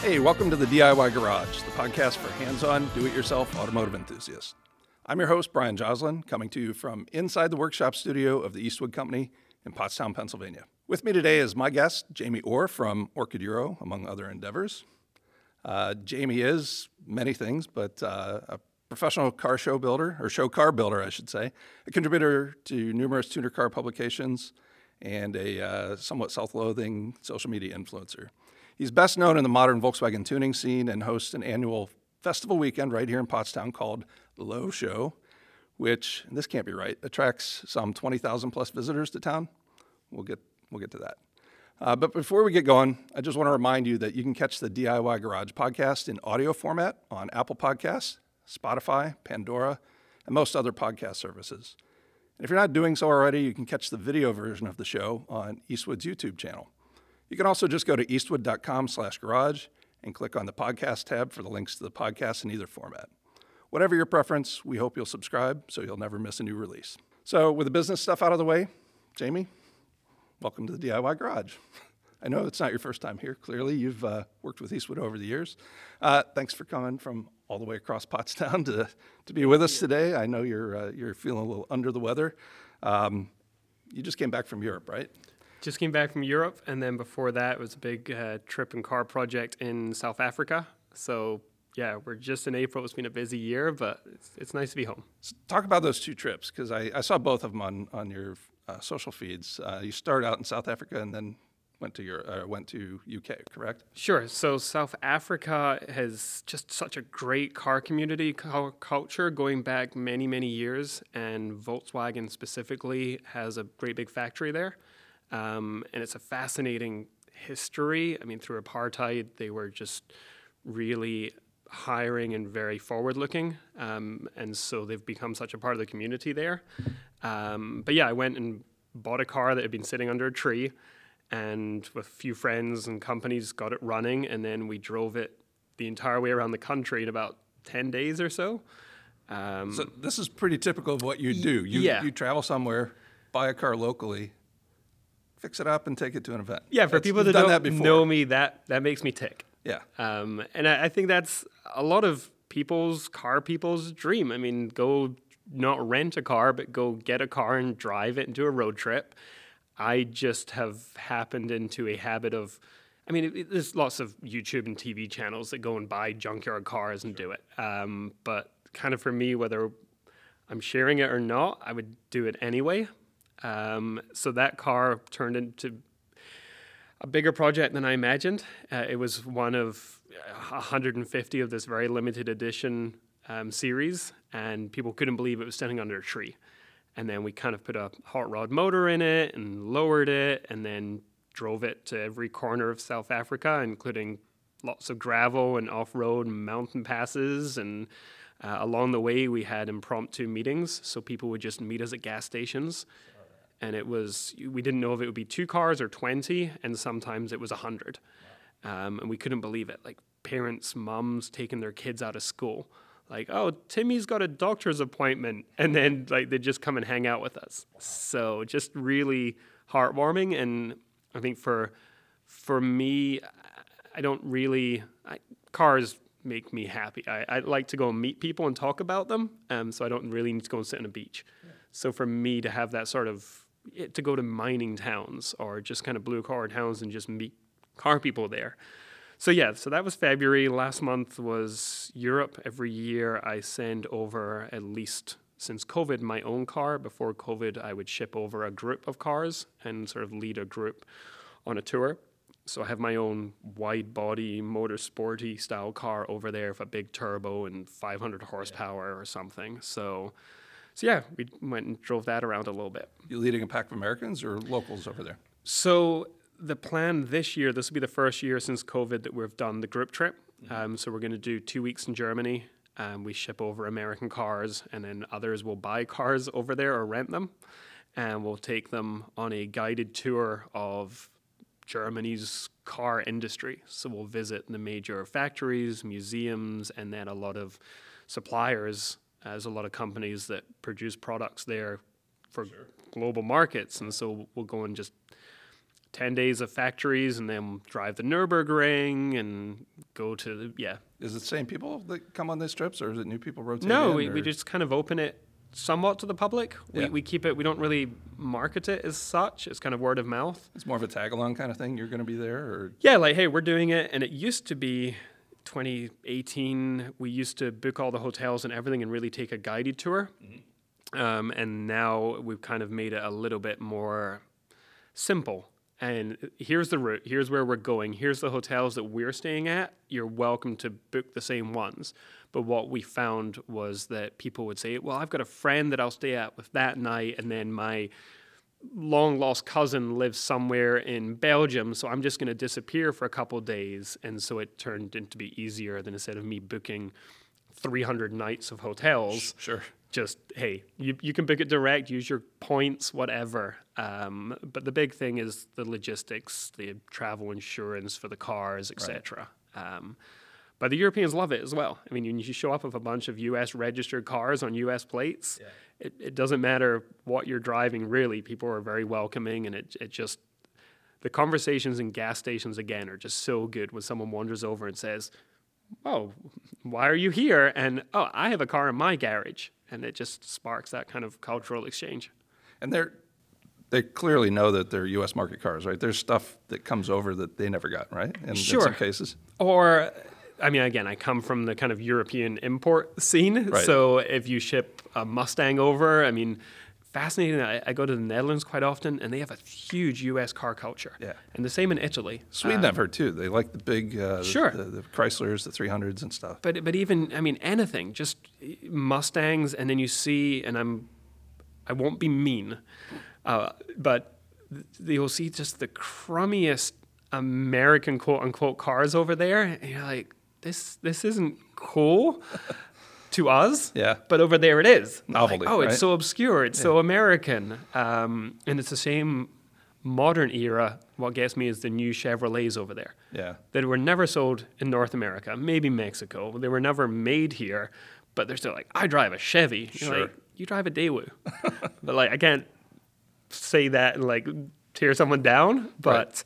Hey, welcome to the DIY Garage, the podcast for hands-on, do-it-yourself automotive enthusiasts. I'm your host, Brian Joslin, coming to you from inside the workshop studio of the Eastwood Company in Pottstown, Pennsylvania. With me today is my guest, Jamie Orr from Orchid Euro, among other endeavors. Jamie is many things, but a professional car show builder, or show car builder, I should say, a contributor to numerous tuner car publications, and a somewhat self-loathing social media influencer. He's best known in the modern Volkswagen tuning scene and hosts an annual festival weekend right here in Pottstown called the Low Show, which, and this can't be right, attracts some 20,000 plus visitors to town. We'll get to that. But before we get going, I just want to remind you that you can catch the DIY Garage podcast in audio format on Apple Podcasts, Spotify, Pandora, and most other podcast services. And if you're not doing so already, you can catch the video version of the show on Eastwood's YouTube channel. You can also just go to eastwood.com/garage and click on the podcast tab for the links to the podcast in either format. Whatever your preference, we hope you'll subscribe so you'll never miss a new release. So with the business stuff out of the way, Jamie, welcome to the DIY Garage. I know it's not your first time here. Clearly, you've worked with Eastwood over the years. Thanks for coming from all the way across Pottstown to be with us today. I know you're feeling a little under the weather. You just came back from Europe, right? Just came back from Europe, and then before that, it was a big trip and car project in South Africa. So, yeah, we're just in April. It's been a busy year, but it's nice to be home. So talk about those two trips, because I saw both of them on your social feeds. You started out in South Africa and then went to UK, correct? Sure. So South Africa has just such a great car community culture going back many, many years, and Volkswagen specifically has a great big factory there. And it's a fascinating history. I mean, through apartheid, they were just really hiring and very forward-looking, and so they've become such a part of the community there. But yeah, I went and bought a car that had been sitting under a tree, and with a few friends and companies got it running, and then we drove it the entire way around the country in about 10 days or so. So this is pretty typical of what you do. You travel somewhere, buy a car locally, fix it up, and take it to an event. Yeah, for people that don't know me, that makes me tick. Yeah. And I think that's a lot of car people's dream. I mean, go not rent a car, but go get a car and drive it and do a road trip. I just have happened into a habit of, I mean, there's lots of YouTube and TV channels that go and buy junkyard cars and do it. But kind of for me, whether I'm sharing it or not, I would do it anyway. So that car turned into a bigger project than I imagined. It was one of 150 of this very limited edition series, and people couldn't believe it was standing under a tree. And then we kind of put a hot rod motor in it and lowered it, and then drove it to every corner of South Africa, including lots of gravel and off-road and mountain passes. And along the way, we had impromptu meetings, so people would just meet us at gas stations. And we didn't know if it would be 2 cars or 20, and sometimes it was 100. And we couldn't believe it. Like parents, moms taking their kids out of school. Like, oh, Timmy's got a doctor's appointment. And then like they'd just come and hang out with us. So just really heartwarming. And I think for me, cars make me happy. I like to go and meet people and talk about them. So I don't really need to go and sit on a beach. Yeah. So for me to have that sort of, to go to mining towns or just kind of blue collar towns and just meet car people there. So yeah, so that was February. Last month was Europe. Every year I send over, at least since COVID, my own car. Before COVID, I would ship over a group of cars and sort of lead a group on a tour. So I have my own wide body, motorsporty style car over there with a big turbo and 500 horsepower or something. So yeah, we went and drove that around a little bit. You leading a pack of Americans or locals over there? So the plan this year, this will be the first year since COVID that we've done the group trip. So we're going to do 2 weeks in Germany. We ship over American cars, and then others will buy cars over there or rent them. And we'll take them on a guided tour of Germany's car industry. So we'll visit the major factories, museums, and then a lot of suppliers. There's a lot of companies that produce products there for global markets. And so we'll go and just 10 days of factories and then drive the Nürburgring and go to Is it the same people that come on these trips, or is it new people rotating? No, we just kind of open it somewhat to the public. Yeah. We keep it, we don't really market it as such. It's kind of word of mouth. It's more of a tag-along kind of thing. You're going to be there, or Yeah, like, hey, we're doing it. And it used to be 2018, we used to book all the hotels and everything and really take a guided tour. And now we've kind of made it a little bit more simple. And here's the route, here's where we're going, here's the hotels that we're staying at. You're welcome to book the same ones. But what we found was that people would say, well, I've got a friend that I'll stay at with that night, and then my long-lost cousin lives somewhere in Belgium, so I'm just going to disappear for a couple of days. And so it turned into be easier than instead of me booking 300 nights of hotels. Sure. Just, hey, you can book it direct, use your points, whatever. But the big thing is the logistics, the travel insurance for the cars, etc. But the Europeans love it as well. I mean, when you show up with a bunch of U.S. registered cars on U.S. plates, it doesn't matter what you're driving, really. People are very welcoming, and it just, the conversations in gas stations, again, are just so good when someone wanders over and says, oh, why are you here? And, oh, I have a car in my garage. And it just sparks that kind of cultural exchange. And they clearly know that they're U.S. market cars, right? There's stuff that comes over that they never got, right? In some cases. Or, I mean, again, I come from the kind of European import scene. Right. So if you ship a Mustang over, I mean, fascinating. I go to the Netherlands quite often, and they have a huge U.S. car culture. Yeah. And the same in Italy. Sweden, I've heard, too. They like the big, Sure. the Chryslers, the 300s and stuff. But even, I mean, anything, just Mustangs, and then you see, and I won't be mean, but you'll see just the crummiest American quote-unquote cars over there, and you're like, this isn't cool to us, but over there it is. Novelty, like, oh, right? It's so obscure, it's so American. And it's the same modern era. What gets me is the new Chevrolets over there. Yeah. That were never sold in North America, maybe Mexico. They were never made here, but they're still like, I drive a Chevy. You're Sure. like, you drive a Daewoo. But like, I can't say that and like tear someone down. But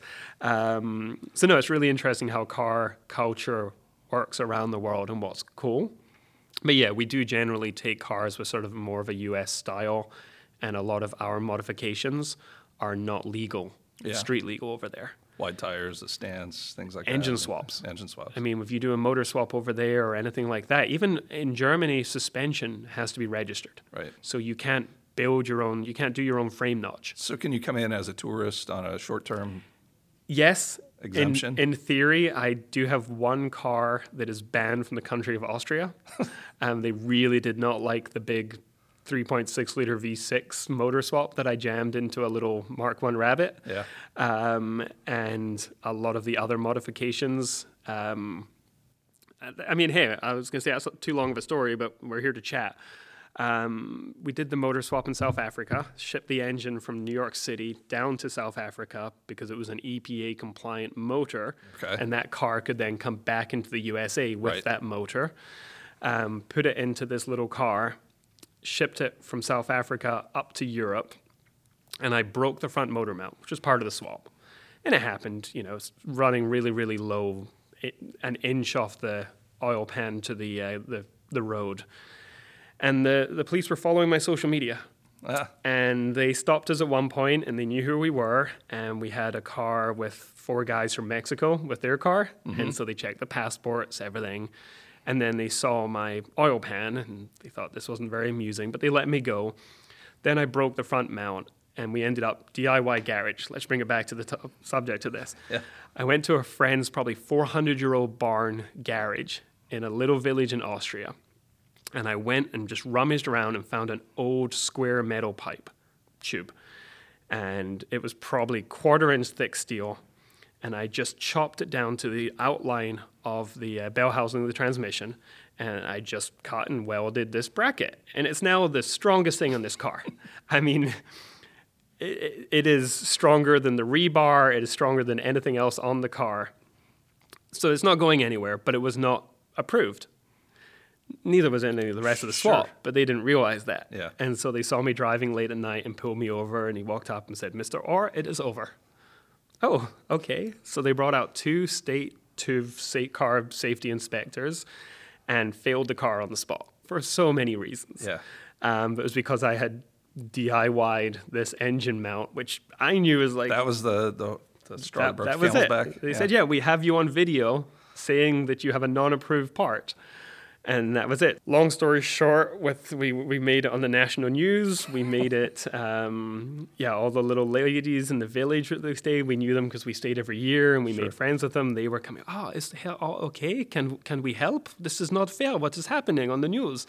so no, it's really interesting how car culture works around the world and what's cool. But yeah, we do generally take cars with sort of more of a US style, and a lot of our modifications are not legal, street legal over there. Wide tires, the stands, things like Engine that. swaps. Engine swaps. I mean, if you do a motor swap over there or anything like that, even in Germany, suspension has to be registered. Right. So you can't build your own, you can't do your own frame notch. So can you come in as a tourist on a short-term Yes. exemption? In theory, I do have one car that is banned from the country of Austria. They really did not like the big 3.6 liter V6 motor swap that I jammed into a little Mark I Rabbit. Yeah. And a lot of the other modifications. I mean, hey, I was going to say that's too long of a story, but we're here to chat. We did the motor swap in South Africa, shipped the engine from New York City down to South Africa because it was an EPA compliant motor. Okay. And that car could then come back into the USA with that motor. Put it into this little car, shipped it from South Africa up to Europe, and I broke the front motor mount, which was part of the swap. And it happened, it's running really, really low, an inch off the oil pan to the road. And the police were following my social media. And they stopped us at one point, and they knew who we were. And we had a car with 4 guys from Mexico with their car. Mm-hmm. And so they checked the passports, everything. And then they saw my oil pan, and they thought this wasn't very amusing, but they let me go. Then I broke the front mount, and we ended up DIY garage. Let's bring it back to the subject of this. Yeah. I went to a friend's probably 400-year-old barn garage in a little village in Austria. And I went and just rummaged around and found an old square metal pipe tube. And it was probably 1/4-inch thick steel. And I just chopped it down to the outline of the bell housing of the transmission. And I just cut and welded this bracket. And it's now the strongest thing on this car. I mean, it is stronger than the rebar. It is stronger than anything else on the car. So it's not going anywhere, but it was not approved. Neither was any of the rest of the swap, but they didn't realize that. Yeah. And so they saw me driving late at night and pulled me over, and he walked up and said, "Mr. Orr, it is over." Oh, okay. So they brought out two state car safety inspectors and failed the car on the spot for so many reasons. Yeah. But it was because I had DIY'd this engine mount, which I knew was like... That was the straw that broke that was camel's it. back. They said, yeah, we have you on video saying that you have a non-approved part. And that was it. Long story short, we made it on the national news. We made it, all the little ladies in the village that they stayed, we knew them because we stayed every year and we made friends with them. They were coming, is the hell all okay? Can we help? This is not fair. What is happening on the news?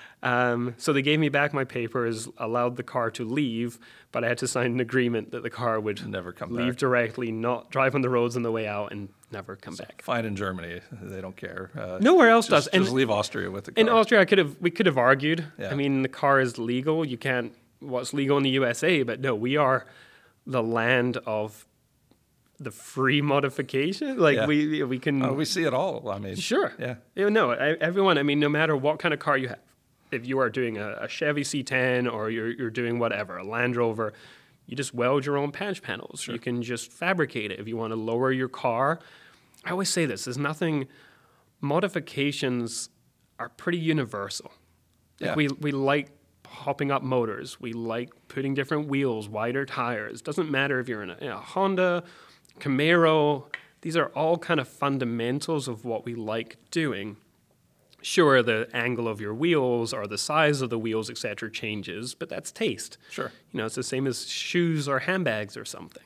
So they gave me back my papers, allowed the car to leave, but I had to sign an agreement that the car would never come leave back. Directly, not drive on the roads on the way out, and never come back. Fine in Germany, they don't care. Nowhere else does. Just leave Austria with the car. In Austria, we could have argued. Yeah. I mean, the car is legal. You can't. What's legal in the USA? But no, we are the land of the free modification. Like we can. We see it all. I mean, sure. Yeah. No, everyone. I mean, no matter what kind of car you have, if you are doing a Chevy C10 or you're doing whatever, a Land Rover, you just weld your own patch panels. Sure. You can just fabricate it. If you want to lower your car, I always say this, there's nothing, modifications are pretty universal. Yeah. We like hopping up motors. We like putting different wheels, wider tires. Doesn't matter if you're in a Honda, Camaro. These are all kind of fundamentals of what we like doing. Sure, the angle of your wheels or the size of the wheels, etc., changes, but that's taste. Sure. It's the same as shoes or handbags or something.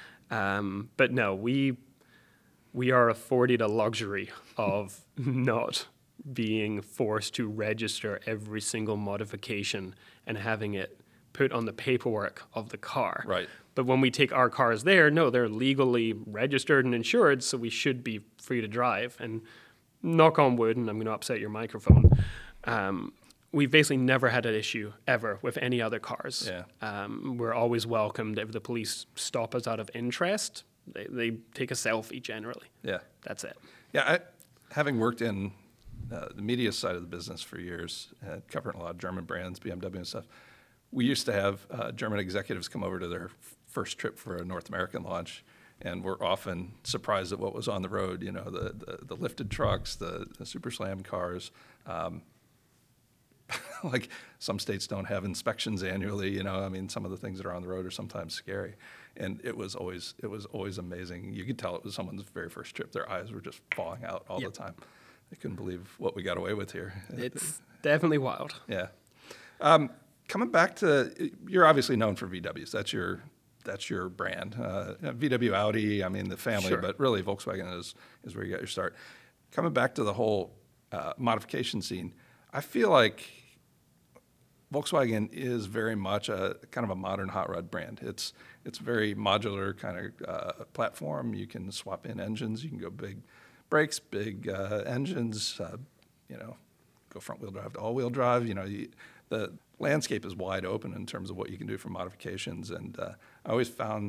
But no, we are afforded a luxury of not being forced to register every single modification and having it put on the paperwork of the car. Right. But when we take our cars there, no, they're legally registered and insured, so we should be free to drive. And knock on wood, and I'm going to upset your microphone, we've basically never had an issue ever with any other cars. Yeah. We're always welcomed. If the police stop us out of interest, they take a selfie generally. Yeah. That's it. Yeah, having worked in the media side of the business for years, covering a lot of German brands, BMW and stuff, we used to have German executives come over to their first trip for a North American launch, and we're often surprised at what was on the road. The lifted trucks, the Super Slam cars. Like some states don't have inspections annually. I mean, some of the things that are on the road are sometimes scary. And it was always amazing. You could tell it was someone's very first trip. Their eyes were just falling out all the time. They couldn't believe what we got away with here. It's definitely wild. Yeah. Coming back to, you're obviously known for VWs. That's your brand. VW, Audi, I mean the family, Sure. But really Volkswagen is where you got your start. Coming back to the whole modification scene, I feel like Volkswagen is very much a kind of a modern hot rod brand. It's very modular kind of platform. You can swap in engines. You can go big brakes, big engines. Go front wheel drive to all wheel drive. The landscape is wide open in terms of what you can do for modifications. And I always found,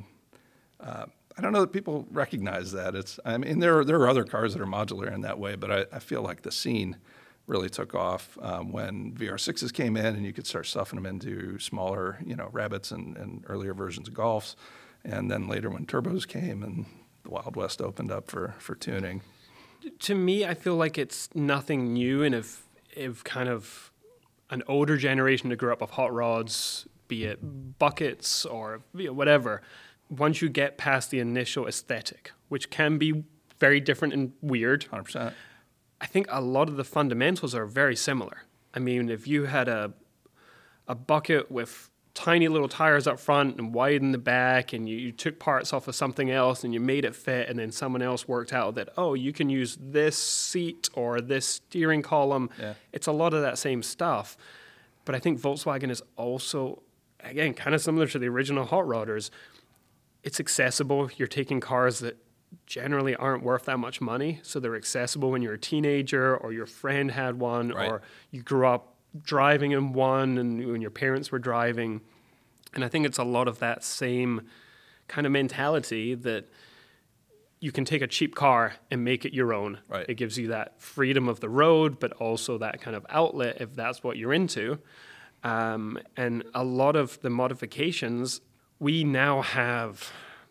I don't know that people recognize that. There are other cars that are modular in that way, but I feel like the scene really took off when VR6s came in and you could start stuffing them into smaller, Rabbits and earlier versions of Golfs. And then later when turbos came and the Wild West opened up for tuning. To me, I feel like it's nothing new, and if kind of an older generation that grew up with hot rods, be it buckets or whatever, once you get past the initial aesthetic, which can be very different and weird, 100%. I think a lot of the fundamentals are very similar. I mean, if you had a bucket with tiny little tires up front and wide in the back, and you took parts off of something else and you made it fit, and then someone else worked out that, you can use this seat or this steering column. Yeah. It's a lot of that same stuff. But I think Volkswagen is also, again, kind of similar to the original hot rodders. It's accessible. You're taking cars that generally aren't worth that much money, so they're accessible when you're a teenager or your friend had one, Right. or you grew up driving in one and when your parents were driving. And I think it's a lot of that same kind of mentality that you can take a cheap car and make it your own. Right. It gives you that freedom of the road, but also that kind of outlet if that's what you're into. And a lot of the modifications, we now have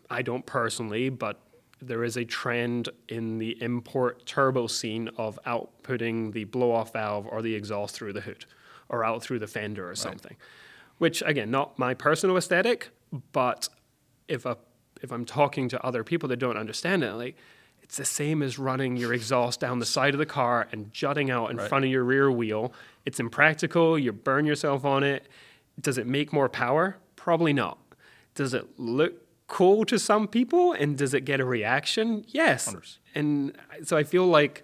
I don't personally, but there is a trend in the import turbo scene of outputting the blow-off valve or the exhaust through the hood or out through the fender or something. Which, again, not my personal aesthetic, but if I'm talking to other people that don't understand it, like, it's the same as running your exhaust down the side of the car and jutting out in front of your rear wheel. It's impractical. You burn yourself on it. Does it make more power? Probably not. Does it look cool to some people, and does it get a reaction? Yes. 100%. And so I feel like,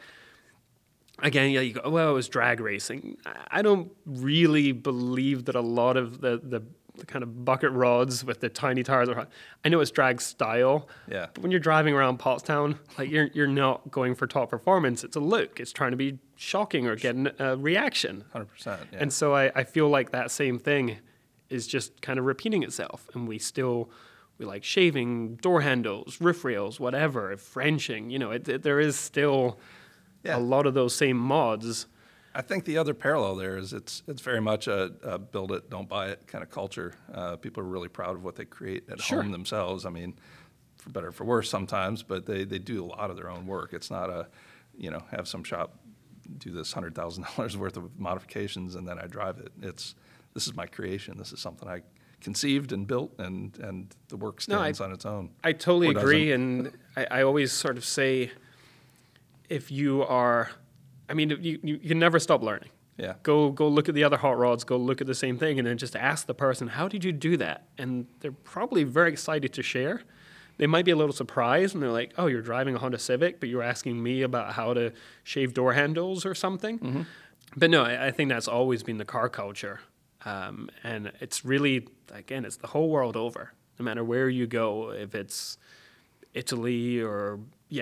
again, you go, well, it was drag racing. I don't really believe that a lot of the kind of bucket rods with the tiny tires are. I know it's drag style, but when you're driving around Pottstown, like you're not going for top performance. It's a look. It's trying to be shocking or getting a reaction. 100%. Yeah. And so I feel like that same thing is just kind of repeating itself, and we like shaving door handles, roof rails, whatever, Frenching. There is still a lot of those same mods. I think the other parallel there is it's very much a build it, don't buy it kind of culture. People are really proud of what they create at home themselves. I mean, for better or for worse sometimes, but they do a lot of their own work. It's not have some shop do this $100,000 worth of modifications and then I drive it. This is my creation. This is something I conceived and built, and the work stands on its own. I totally agree, and I always sort of say, if you are, you can never stop learning. Yeah. Go look at the other hot rods, go look at the same thing, and then just ask the person, how did you do that? And they're probably very excited to share. They might be a little surprised, and they're like, oh, you're driving a Honda Civic, but you're asking me about how to shave door handles or something? Mm-hmm. But no, I think that's always been the car culture. And it's really, again, it's the whole world over. No matter where you go, if it's Italy or,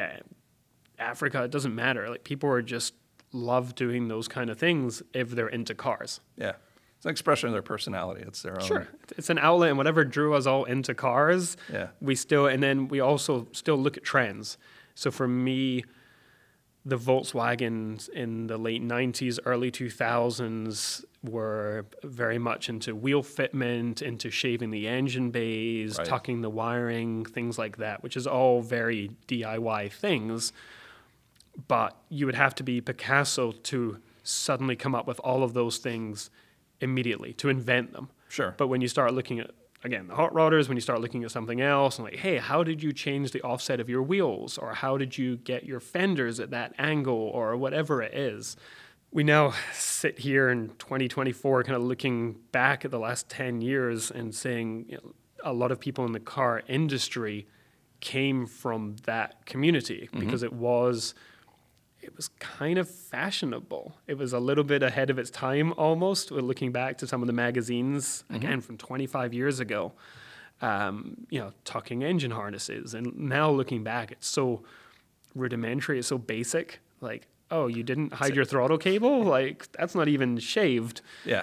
Africa, it doesn't matter. Like, people are just love doing those kind of things if they're into cars. Yeah. It's an expression of their personality. It's their own. Sure. It's an outlet, and whatever drew us all into cars, and then we also still look at trends. So for me, the Volkswagens in the late 90s, early 2000s were very much into wheel fitment, into shaving the engine bays, tucking the wiring, things like that, which is all very DIY things. But you would have to be Picasso to suddenly come up with all of those things immediately, to invent them. Sure. But when you start looking at, again, the hot rodders, when you start looking at something else, and like, hey, how did you change the offset of your wheels? Or how did you get your fenders at that angle? Or whatever it is. We now sit here in 2024 kind of looking back at the last 10 years and saying, a lot of people in the car industry came from that community because it was kind of fashionable. It was a little bit ahead of its time almost. We're looking back to some of the magazines, again, from 25 years ago, tucking engine harnesses. And now looking back, it's so rudimentary, it's so basic. Like, oh, you didn't hide your throttle cable? Like, that's not even shaved. Yeah.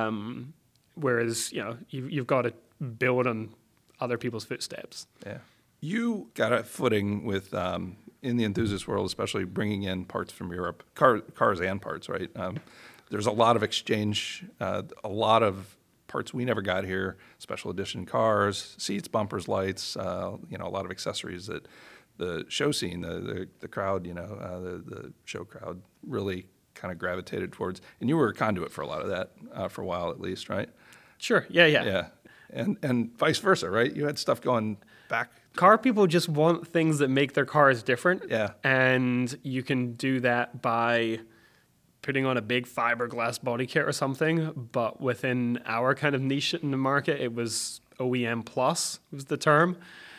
Whereas, you've got to build on other people's footsteps. Yeah. You got a footing with, in the enthusiast world, especially bringing in parts from Europe, cars and parts, right? There's a lot of exchange, a lot of parts we never got here, special edition cars, seats, bumpers, lights, a lot of accessories that the show scene, the crowd, the show crowd really kind of gravitated towards. And you were a conduit for a lot of that for a while at least, right? Sure. Yeah. Yeah. And vice versa, right? You had stuff going back. Car people just want things that make their cars different. Yeah. And you can do that by putting on a big fiberglass body kit or something. But within our kind of niche in the market, it was OEM plus was the term.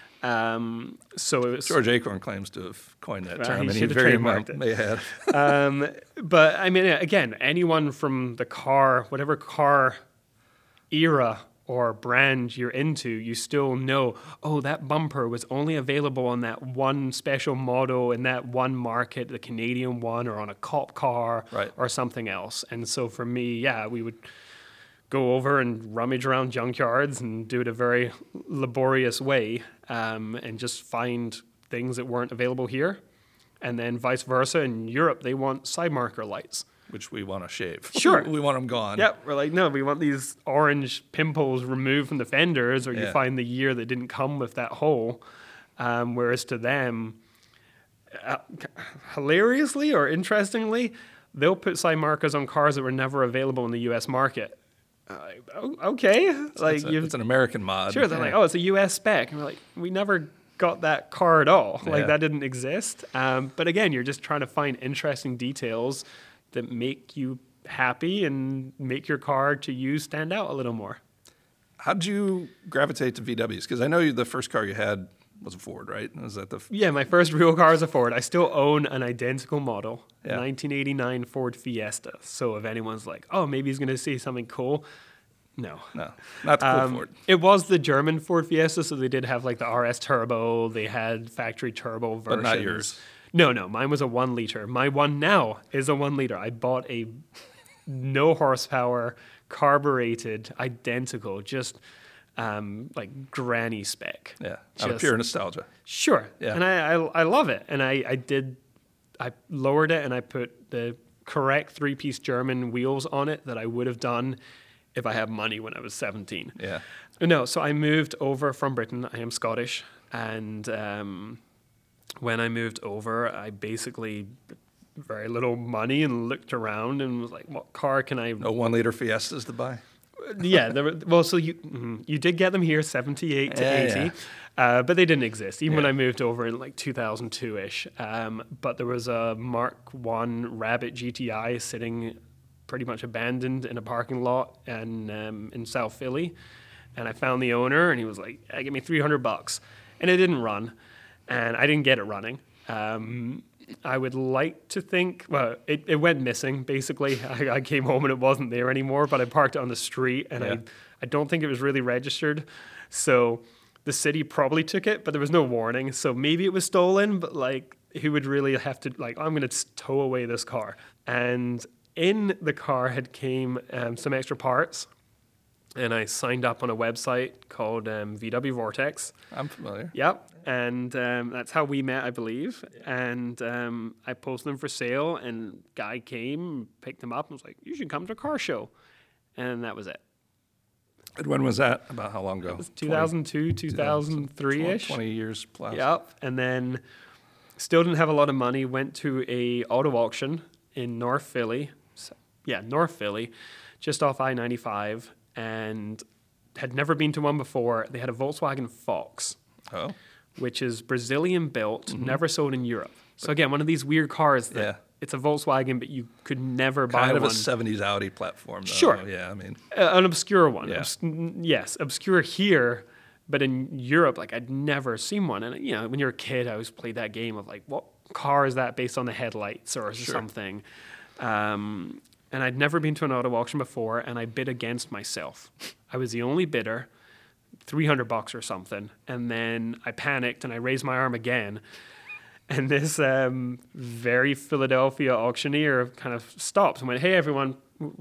So it was, George Acorn claims to have coined that term, and he very may have. But I mean, again, anyone from the car, whatever car era or brand you're into, you still know, oh, that bumper was only available on that one special model in that one market, the Canadian one, or on a cop car, or something else. And so for me, we would go over and rummage around junkyards and do it a very laborious way, and just find things that weren't available here. And then vice versa, in Europe, they want side marker lights. which we want to shave. Sure. We want them gone. Yep, we're like, no, we want these orange pimples removed from the fenders, or you Yeah. find the year that didn't come with that hole. Whereas to them, hilariously or interestingly, they'll put side markers on cars that were never available in the U.S. market. Okay, like It's an American mod. sure, they're like, oh, it's a U.S. spec, and we're like, we never got that car at all. Like Yeah. that didn't exist. But again, you're just trying to find interesting details that make you happy and make your car to use stand out a little more. How'd you gravitate to VWs? Because I know the first car you had was a Ford, right? Was that the Yeah, my first real car is a Ford. I still own an identical model, Yeah. 1989 Ford Fiesta. So if anyone's like, oh, maybe he's going to see something cool, no. No, not the cool Ford. It was the German Ford Fiesta, so they did have like the RS Turbo. They had factory turbo versions. But not yours. No, mine was a 1 liter. My one now is a 1 liter. I bought a no horsepower, carbureted, identical, just like granny spec. Yeah, out of Just- pure nostalgia. Sure. Yeah. And I love it. And I lowered it and I put the correct 3-piece German wheels on it that I would have done if I had money when I was 17. Yeah. No, so I moved over from Britain. I am Scottish. And when I moved over, I basically very little money and looked around and was like, what car can I No 1 liter Fiestas to buy. yeah, well, so you did get them here, 78 to Yeah, 80, but they didn't exist, even when Yeah. I moved over in like 2002-ish. But there was a Mark I Rabbit GTI sitting pretty much abandoned in a parking lot in South Philly. And I found the owner, and he was like, give me $300. And it didn't run, and I didn't get it running. I would like to think, well, it went missing, basically. I came home and it wasn't there anymore, but I parked it on the street, and Yeah. I don't think it was really registered. So the city probably took it, but there was no warning. So maybe it was stolen, but like, who would really have to, like, I'm going to tow away this car. And in the car had came some extra parts, and I signed up on a website called VW Vortex. I'm familiar. Yep, and that's how we met, I believe. And I posted them for sale, and guy came, picked them up, and was like, "You should come to a car show," and that was it. And when was that? About how long ago? It was 2002, 2003-ish. 20 years plus. Yep, and then still didn't have a lot of money. Went to a auto auction in North Philly. North Philly, just off I-95, and had never been to one before. They had a Volkswagen Fox, Oh, which is Brazilian built, never sold in Europe. So again, one of these weird cars that Yeah. it's a Volkswagen, but you could never buy kind of one. a 70s Audi platform, though. Sure. Yeah, I mean, An obscure one. Yeah. Yes, obscure here, but in Europe, like I'd never seen one. And you know, when you're a kid, I always played that game of like, what car is that based on the headlights or Sure. something? And I'd never been to an auto auction before, and I bid against myself. I was the only bidder, $300 or something, and then I panicked and I raised my arm again. And this very Philadelphia auctioneer kind of stopped and went, "Hey, everyone,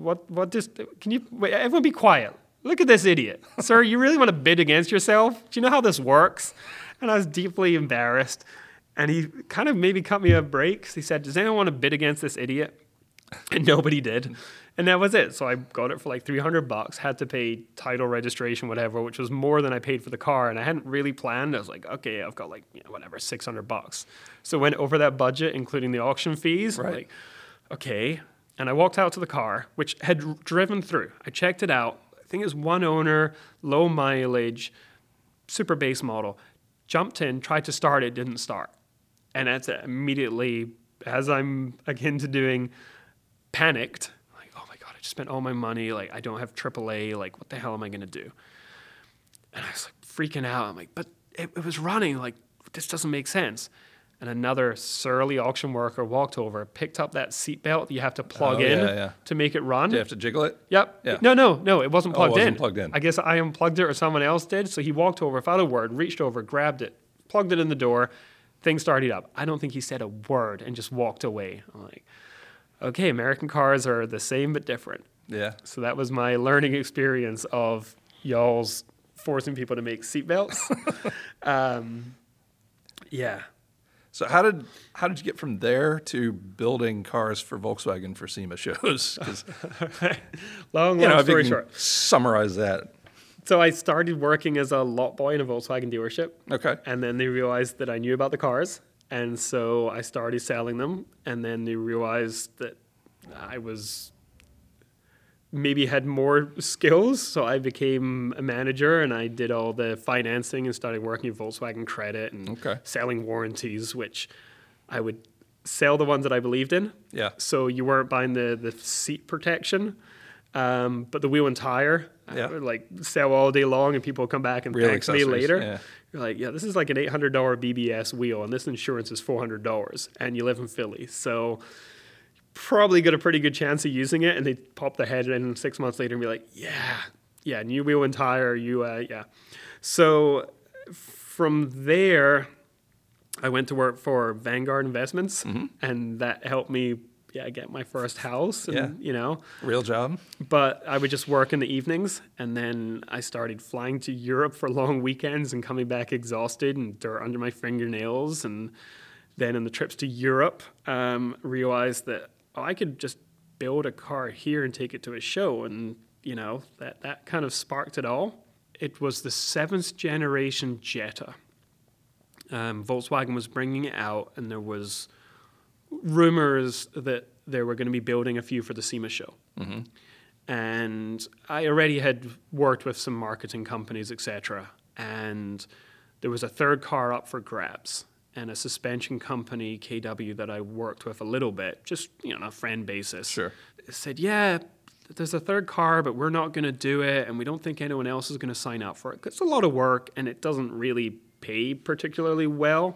everyone be quiet. Look at this idiot. Sir, you really want to bid against yourself? Do you know how this works?" And I was deeply embarrassed. And he kind of maybe cut me a break. He said, "Does anyone want to bid against this idiot?" And nobody did. And that was it. So I got it for like $300, had to pay title, registration, whatever, which was more than I paid for the car. And I hadn't really planned. I was like, okay, I've got like, $600. So went over that budget, including the auction fees. Right. Like, okay. And I walked out to the car, which had driven through. I checked it out. I think it was one owner, low mileage, super base model. Jumped in, tried to start it, didn't start. And that's it. Immediately, as I'm akin to doing, panicked. Like, oh my God, I just spent all my money. Like, I don't have AAA. Like, what the hell am I going to do? And I was like freaking out. I'm like, but it was running. Like, this doesn't make sense. And another surly auction worker walked over, picked up that seatbelt you have to plug in to make it run. do you have to jiggle it? Yep. Yeah. No, it wasn't plugged in. It wasn't plugged in. I guess I unplugged it or someone else did. So he walked over, without a word, reached over, grabbed it, plugged it in the door. Thing started up. I don't think he said a word and just walked away. I'm like, okay, American cars are the same but different. Yeah. So that was my learning experience of y'all's forcing people to make seatbelts. Yeah. So how did you get from there to building cars for Volkswagen for SEMA shows? 'Cause, long if you story can short. summarize that. So I started working as a lot boy in a Volkswagen dealership. Okay. And then they realized that I knew about the cars. And so I started selling them. And then they realized that I was maybe had more skills. So I became a manager and I did all the financing and started working at Volkswagen Credit and selling warranties, which I would sell the ones that I believed in. Yeah. So you weren't buying the seat protection, but the wheel and tire. I would like sell all day long and people come back and thank me later. Yeah. You're like, yeah, this is like an $800 BBS wheel and this insurance is $400 and you live in Philly. So probably got a pretty good chance of using it. And they pop their head in 6 months later and be like, yeah, new wheel and tire, yeah. So from there, I went to work for Vanguard Investments and that helped me get my first house and, Real job. But I would just work in the evenings, and then I started flying to Europe for long weekends and coming back exhausted and dirt under my fingernails. And then in the trips to Europe, realized that I could just build a car here and take it to a show. And, that kind of sparked it all. It was the 7th generation Jetta. Volkswagen was bringing it out, and there was rumors that they were going to be building a few for the SEMA show. And I already had worked with some marketing companies, etc. And there was a third car up for grabs. And a suspension company, KW, that I worked with a little bit, just on a friend basis, said, yeah, there's a third car, but we're not going to do it. And we don't think anyone else is going to sign up for it. It's a lot of work, and it doesn't really pay particularly well.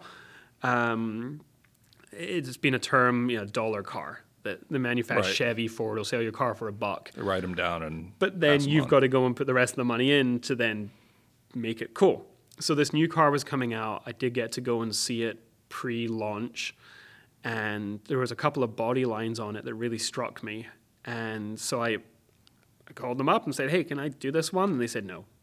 It's been a term, dollar car, that the manufacturer, Chevy, Ford will sell your car for $1. They write them down but then you've got to go and put the rest of the money in to then make it cool. So this new car was coming out. I did get to go and see it pre-launch, and there was a couple of body lines on it that really struck me. And so I called them up and said, hey, can I do this one? And they said, no.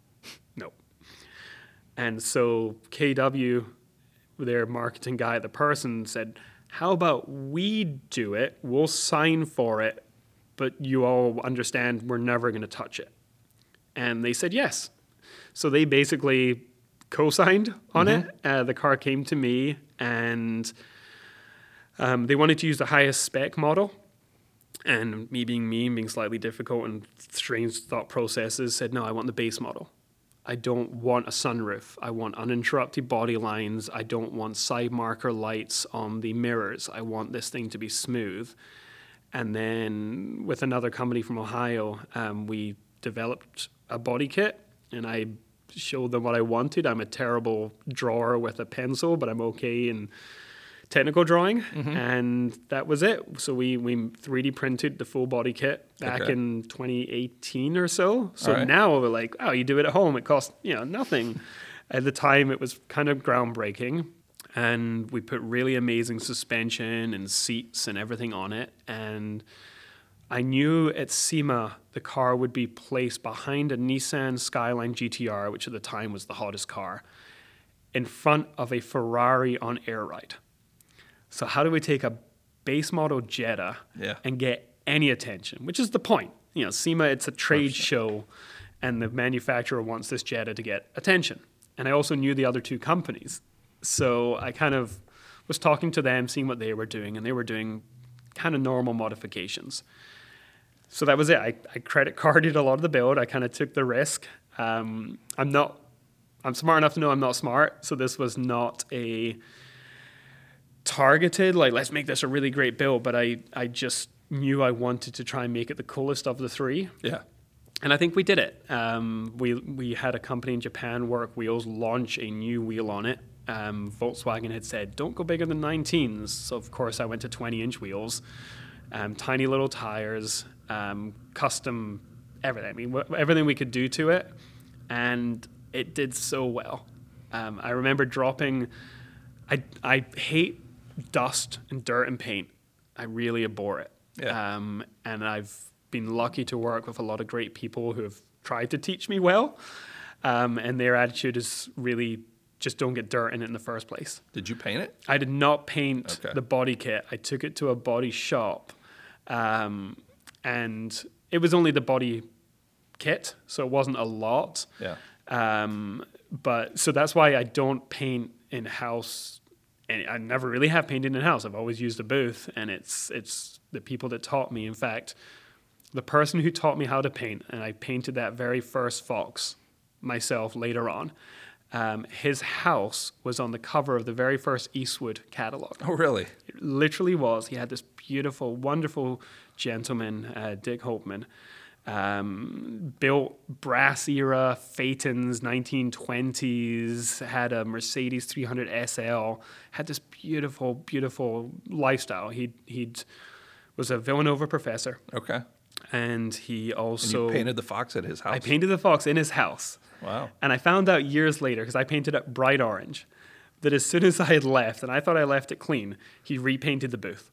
And so KW, their marketing guy, the person, said, how about we do it? We'll sign for it, but you all understand we're never going to touch it. And they said yes. So they basically co-signed on it. The car came to me, and they wanted to use the highest spec model. And me being slightly difficult and strange thought processes, said, no, I want the base model. I don't want a sunroof. I want uninterrupted body lines. I don't want side marker lights on the mirrors. I want this thing to be smooth. And then with another company from Ohio, we developed a body kit, and I showed them what I wanted. I'm a terrible drawer with a pencil, but I'm okay in technical drawing, and that was it. So we 3D printed the full body kit back in 2018 or so. So now we're like, oh, you do it at home. It costs nothing. At the time, it was kind of groundbreaking, and we put really amazing suspension and seats and everything on it. And I knew at SEMA the car would be placed behind a Nissan Skyline GTR, which at the time was the hottest car, in front of a Ferrari on air ride. So how do we take a base model Jetta and get any attention, which is the point. SEMA, it's a trade show, and the manufacturer wants this Jetta to get attention. And I also knew the other two companies. So I kind of was talking to them, seeing what they were doing, and they were doing kind of normal modifications. So that was it. I credit carded a lot of the build. I kind of took the risk. I'm smart enough to know I'm not smart, so this was not a targeted, like, let's make this a really great build, but I just knew I wanted to try and make it the coolest of the three. Yeah. And I think we did it. We had a company in Japan, Work Wheels, launch a new wheel on it. Volkswagen had said, don't go bigger than 19s. So, of course, I went to 20-inch wheels, tiny little tires, custom everything. I mean, everything we could do to it. And it did so well. I remember dropping... I hate dust and dirt and paint. I really abhor it. Yeah. And I've been lucky to work with a lot of great people who have tried to teach me well. And their attitude has really just don't get dirt in it in the first place. Did you paint it? I did not paint Okay. the body kit. I took it to a body shop, and it was only the body kit, so it wasn't a lot. Yeah. But so that's why I don't paint in-house. And I never really have painted in-house. I've always used a booth, and it's the people that taught me. In fact, the person who taught me how to paint, and I painted that very first Fox myself later on, his house was on the cover of the very first Eastwood catalog. Oh, really? It literally was. He had this beautiful, wonderful gentleman, Dick Holtman, built brass era Phaetons, 1920s, had a Mercedes 300 SL, had this beautiful, beautiful lifestyle. He was a Villanova professor, Okay. and he also... And you painted the fox at his house? I painted the fox in his house. Wow. And I found out years later, because I painted it bright orange, that as soon as I had left, and I thought I left it clean, he repainted the booth.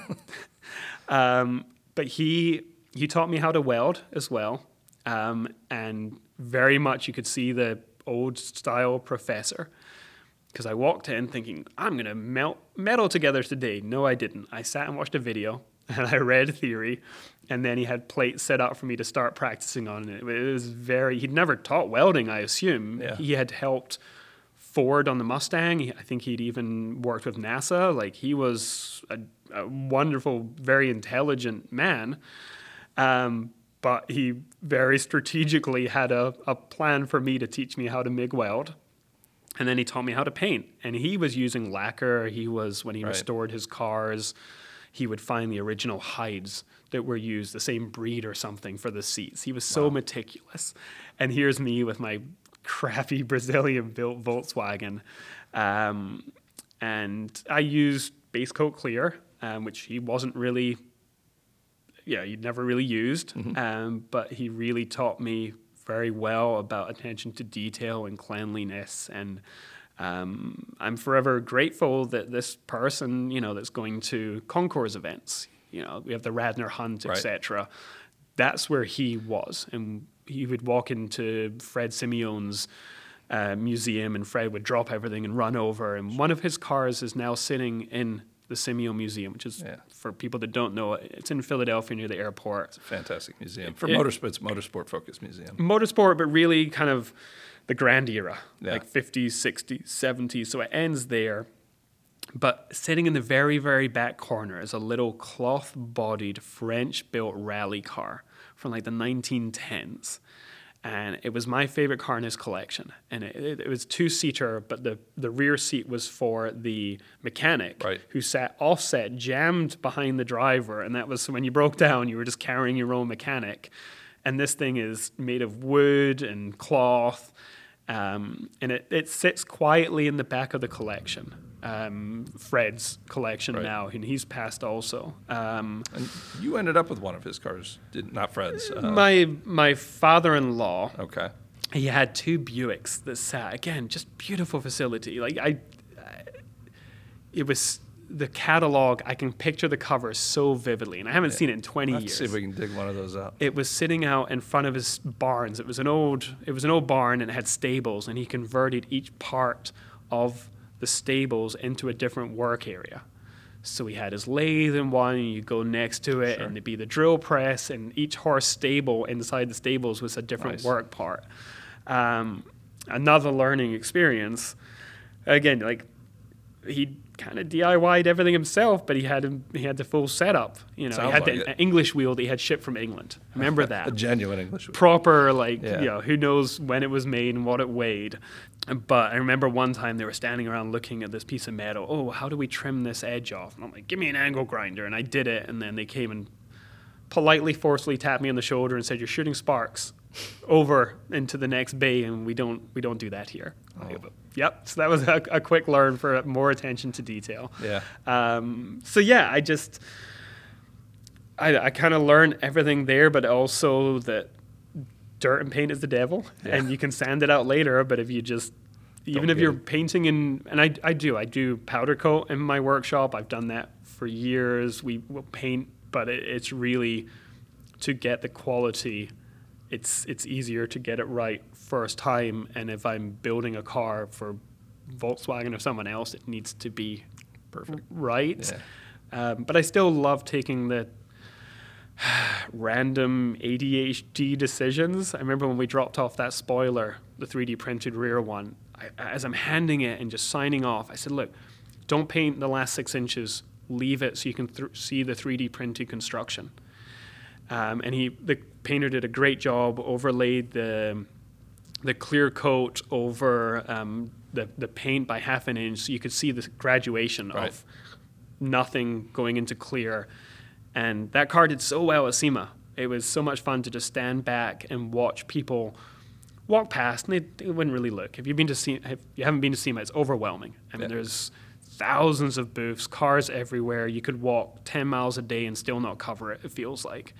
But he taught me how to weld as well. And very much you could see the old style professor. Because I walked in thinking, I'm going to melt metal together today. No, I didn't. I sat and watched a video, and I read theory, and then he had plates set up for me to start practicing on. It was he'd never taught welding, I assume. Yeah. He had helped Ford on the Mustang. I think he'd even worked with NASA. Like, he was a wonderful, very intelligent man. But he very strategically had a plan for me to teach me how to MIG weld. And then he taught me how to paint. And he was using lacquer. When he restored his cars, he would find the original hides that were used, the same breed or something, for the seats. He was so meticulous. And here's me with my crappy Brazilian-built Volkswagen. And I used base coat clear, which he wasn't really... he'd never really used. But he really taught me very well about attention to detail and cleanliness. And I'm forever grateful that this person, that's going to Concours events, we have the Radnor Hunt, etc. That's where he was. And he would walk into Fred Simeon's museum, and Fred would drop everything and run over. And one of his cars is now sitting in the Simeon Museum, which is, for people that don't know, it's in Philadelphia near the airport. It's a fantastic museum. For motorsport-focused museum. Motorsport, but really kind of the grand era, Yeah. like 50s, 60s, 70s. So it ends there. But sitting in the very, very back corner is a little cloth-bodied French-built rally car from like the 1910s. And it was my favorite car in his collection. And it was two-seater, but the rear seat was for the mechanic, who sat offset, jammed behind the driver. And that was, so when you broke down, you were just carrying your own mechanic. And this thing is made of wood and cloth. And it sits quietly in the back of the collection. Fred's collection now, and he's passed also. And you ended up with one of his cars, not Fred's. My father-in-law. Okay. He had two Buicks that sat, again, just beautiful facility. Like it was the catalog. I can picture the cover so vividly, and I haven't seen it in 20 years. Let's see if we can dig one of those out. It was sitting out in front of his barns. It was an old barn, and it had stables, and he converted each part of the stables into a different work area. So he had his lathe in one, and you go next to it, and it'd be the drill press, and each horse stable inside the stables was a different work part. Another learning experience. Again, like, he kind of DIY'd everything himself, but he had the full setup. He had the English wheel that he had shipped from England. Remember that? A genuine English wheel. Proper, who knows when it was made and what it weighed. But I remember one time they were standing around looking at this piece of metal. Oh, how do we trim this edge off? And I'm like, give me an angle grinder. And I did it. And then they came and politely, forcefully tapped me on the shoulder and said, you're shooting sparks over into the next bay, and we don't do that here. Yep. So that was a quick learn for more attention to detail. Yeah. I kind of learned everything there, but also that dirt and paint is the devil, and you can sand it out later. But if you just, even if you're painting and I do powder coat in my workshop. I've done that for years. We will paint, but it's really, to get the quality, it's easier to get it right first time. And if I'm building a car for Volkswagen or someone else, it needs to be Perfect. right. Yeah. But I still love taking the random ADHD decisions. I remember when we dropped off that spoiler, the 3D printed rear one, as I'm handing it and just signing off, I said, look, don't paint the last 6 inches. Leave it so you can see the 3D printed construction. And the painter did a great job, overlaid the clear coat over the paint by 1/2 inch so you could see the graduation of nothing going into clear. And that car did so well at SEMA. It was so much fun to just stand back and watch people walk past, and they wouldn't really look. If you haven't been to SEMA, it's overwhelming. I mean, there's thousands of booths, cars everywhere. You could walk 10 miles a day and still not cover it, it feels like.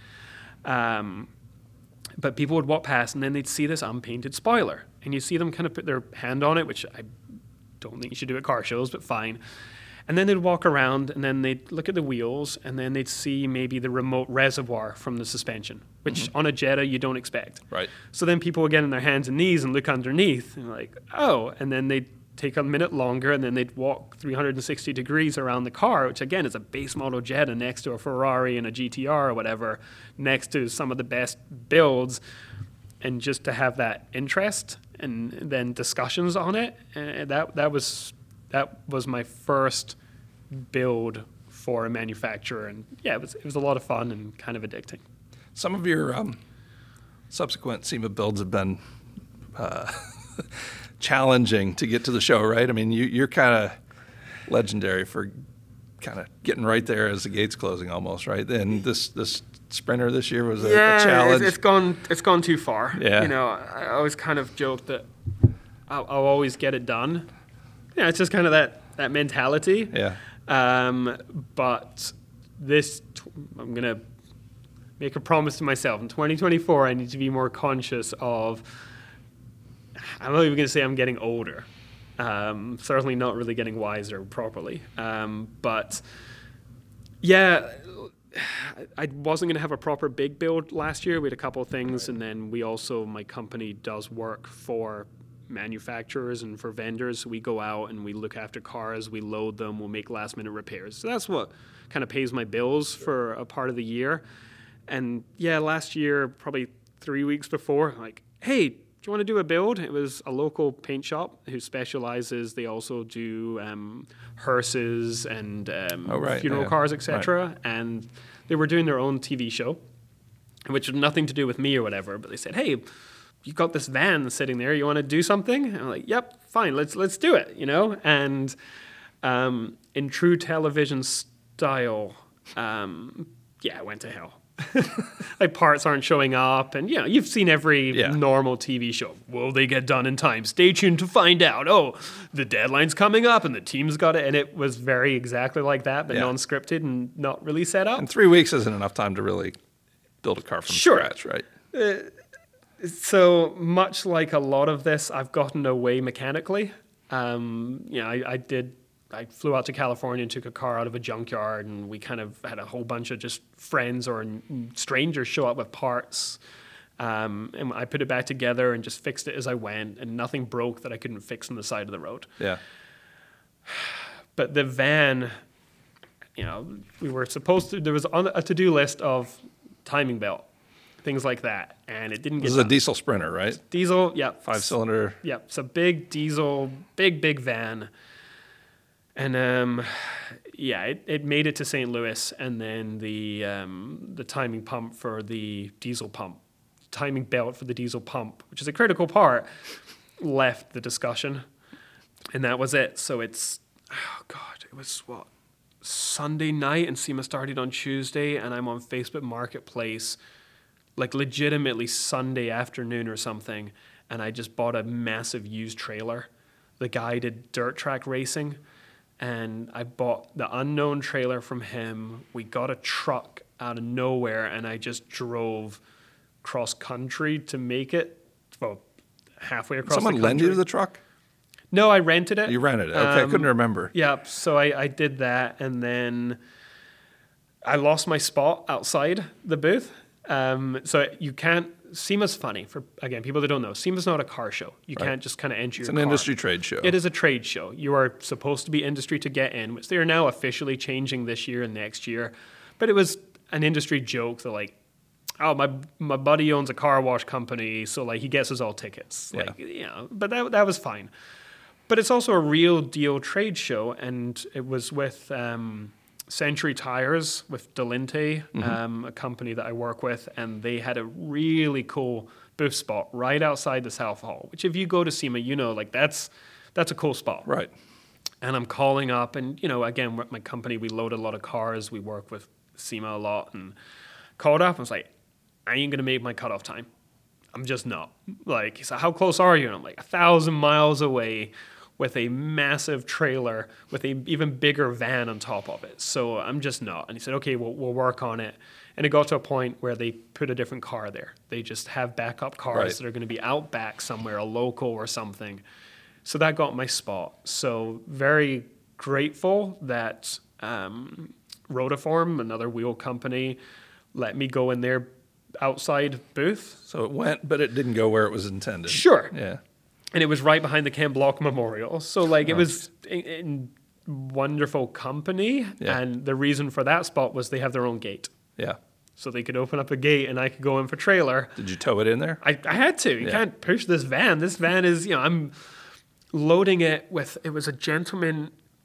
But people would walk past, and then they'd see this unpainted spoiler. And you see them kind of put their hand on it, which I don't think you should do at car shows, but fine. And then they'd walk around, and then they'd look at the wheels, and then they'd see maybe the remote reservoir from the suspension, which on a Jetta you don't expect. Right. So then people would get on their hands and knees and look underneath, and like, oh, and then they'd take a minute longer, and then they'd walk 360 degrees around the car, which again is a base model Jetta next to a Ferrari and a GTR or whatever, next to some of the best builds, and just to have that interest and then discussions on it, that was my first build for a manufacturer, and yeah, it was a lot of fun and kind of addicting. Some of your subsequent SEMA builds have been challenging to get to the show, right? I mean, you're kind of legendary for kind of getting right there as the gate's closing almost, right? And this Sprinter this year was a challenge. It's gone too far. Yeah. You know, I always kind of joke that I'll always get it done. Yeah, it's just kind of that mentality. Yeah. But I'm going to make a promise to myself. In 2024, I need to be more conscious of, I'm not even going to say I'm getting older. Certainly not really getting wiser properly. But yeah, I wasn't going to have a proper big build last year. We had a couple of things, and then my company does work for manufacturers and for vendors. So we go out and we look after cars, we load them, we'll make last minute repairs. So that's what kind of pays my bills for a part of the year. And yeah, last year, probably 3 weeks before, like, hey, do you want to do a build? It was a local paint shop who specializes. They also do hearses and funeral cars, etc. Right. And they were doing their own TV show, which had nothing to do with me or whatever. But they said, hey, you've got this van sitting there. You want to do something? And I'm like, yep, fine. Let's do it. You know. And in true television style, it went to hell. Like parts aren't showing up, and you've seen every normal TV show. Will they get done in time? Stay tuned to find out. Oh, the deadline's coming up, and the team's got it. And it was very exactly like that, but non-scripted and not really set up. And 3 weeks isn't enough time to really build a car from scratch, right? So much like a lot of this, I've gotten away mechanically. I flew out to California and took a car out of a junkyard, and we kind of had a whole bunch of just friends or strangers show up with parts. And I put it back together and just fixed it as I went, and nothing broke that I couldn't fix on the side of the road. Yeah. But the van, we were supposed to, there was on a to-do list of timing belt, things like that, and it didn't get done. This is a diesel Sprinter, right? Diesel, yeah. 5-cylinder. Yeah, it's a big diesel, big van. And it made it to St. Louis, and then the timing pump for the diesel pump, timing belt for the diesel pump, which is a critical part, left the discussion, and that was it. So it was Sunday night, and SEMA started on Tuesday, and I'm on Facebook Marketplace, like legitimately Sunday afternoon or something, and I just bought a massive used trailer. The guy did dirt track racing. And I bought the unknown trailer from him. We got a truck out of nowhere, and I just drove cross country to make it. Well, halfway across the country. Someone lend you the truck? No, I rented it. You rented it. Okay, I couldn't remember. Yeah, so I did that, and then I lost my spot outside the booth. So you can't. SEMA's funny for again people that don't know. SEMA's not a car show. You can't just kind of enter your car. It's an industry trade show. It is a trade show. You are supposed to be industry to get in, which they are now officially changing this year and next year. But it was an industry joke that like, oh, my buddy owns a car wash company, so like he gets us all tickets. Like, but that was fine. But it's also a real deal trade show, and it was with Century Tires, with Delinte, a company that I work with, and they had a really cool booth spot right outside the South Hall, which if you go to SEMA, you know, like that's a cool spot. Right. And I'm calling up, and, you know, again, with my company, we load a lot of cars. We work with SEMA a lot, and called up and was like, I ain't going to make my cutoff time. I'm just not. Like, he said, how close are you? And I'm like, 1,000 miles away, with a massive trailer with a even bigger van on top of it. So I'm just not. And he said, okay, we'll work on it. And it got to a point where they put a different car there. They just have backup cars that are going to be out back somewhere, a local or something. So that got my spot. So very grateful that Rotiform, another wheel company, let me go in their outside booth. So it went, but it didn't go where it was intended. Sure. Yeah. And it was right behind the Ken Block Memorial. So, like, it was in wonderful company. Yeah. And the reason for that spot was they have their own gate. Yeah. So they could open up a gate and I could go in for trailer. Did you tow it in there? I had to. You can't push this van. This van is, you know, I'm loading it with, it was a gentleman,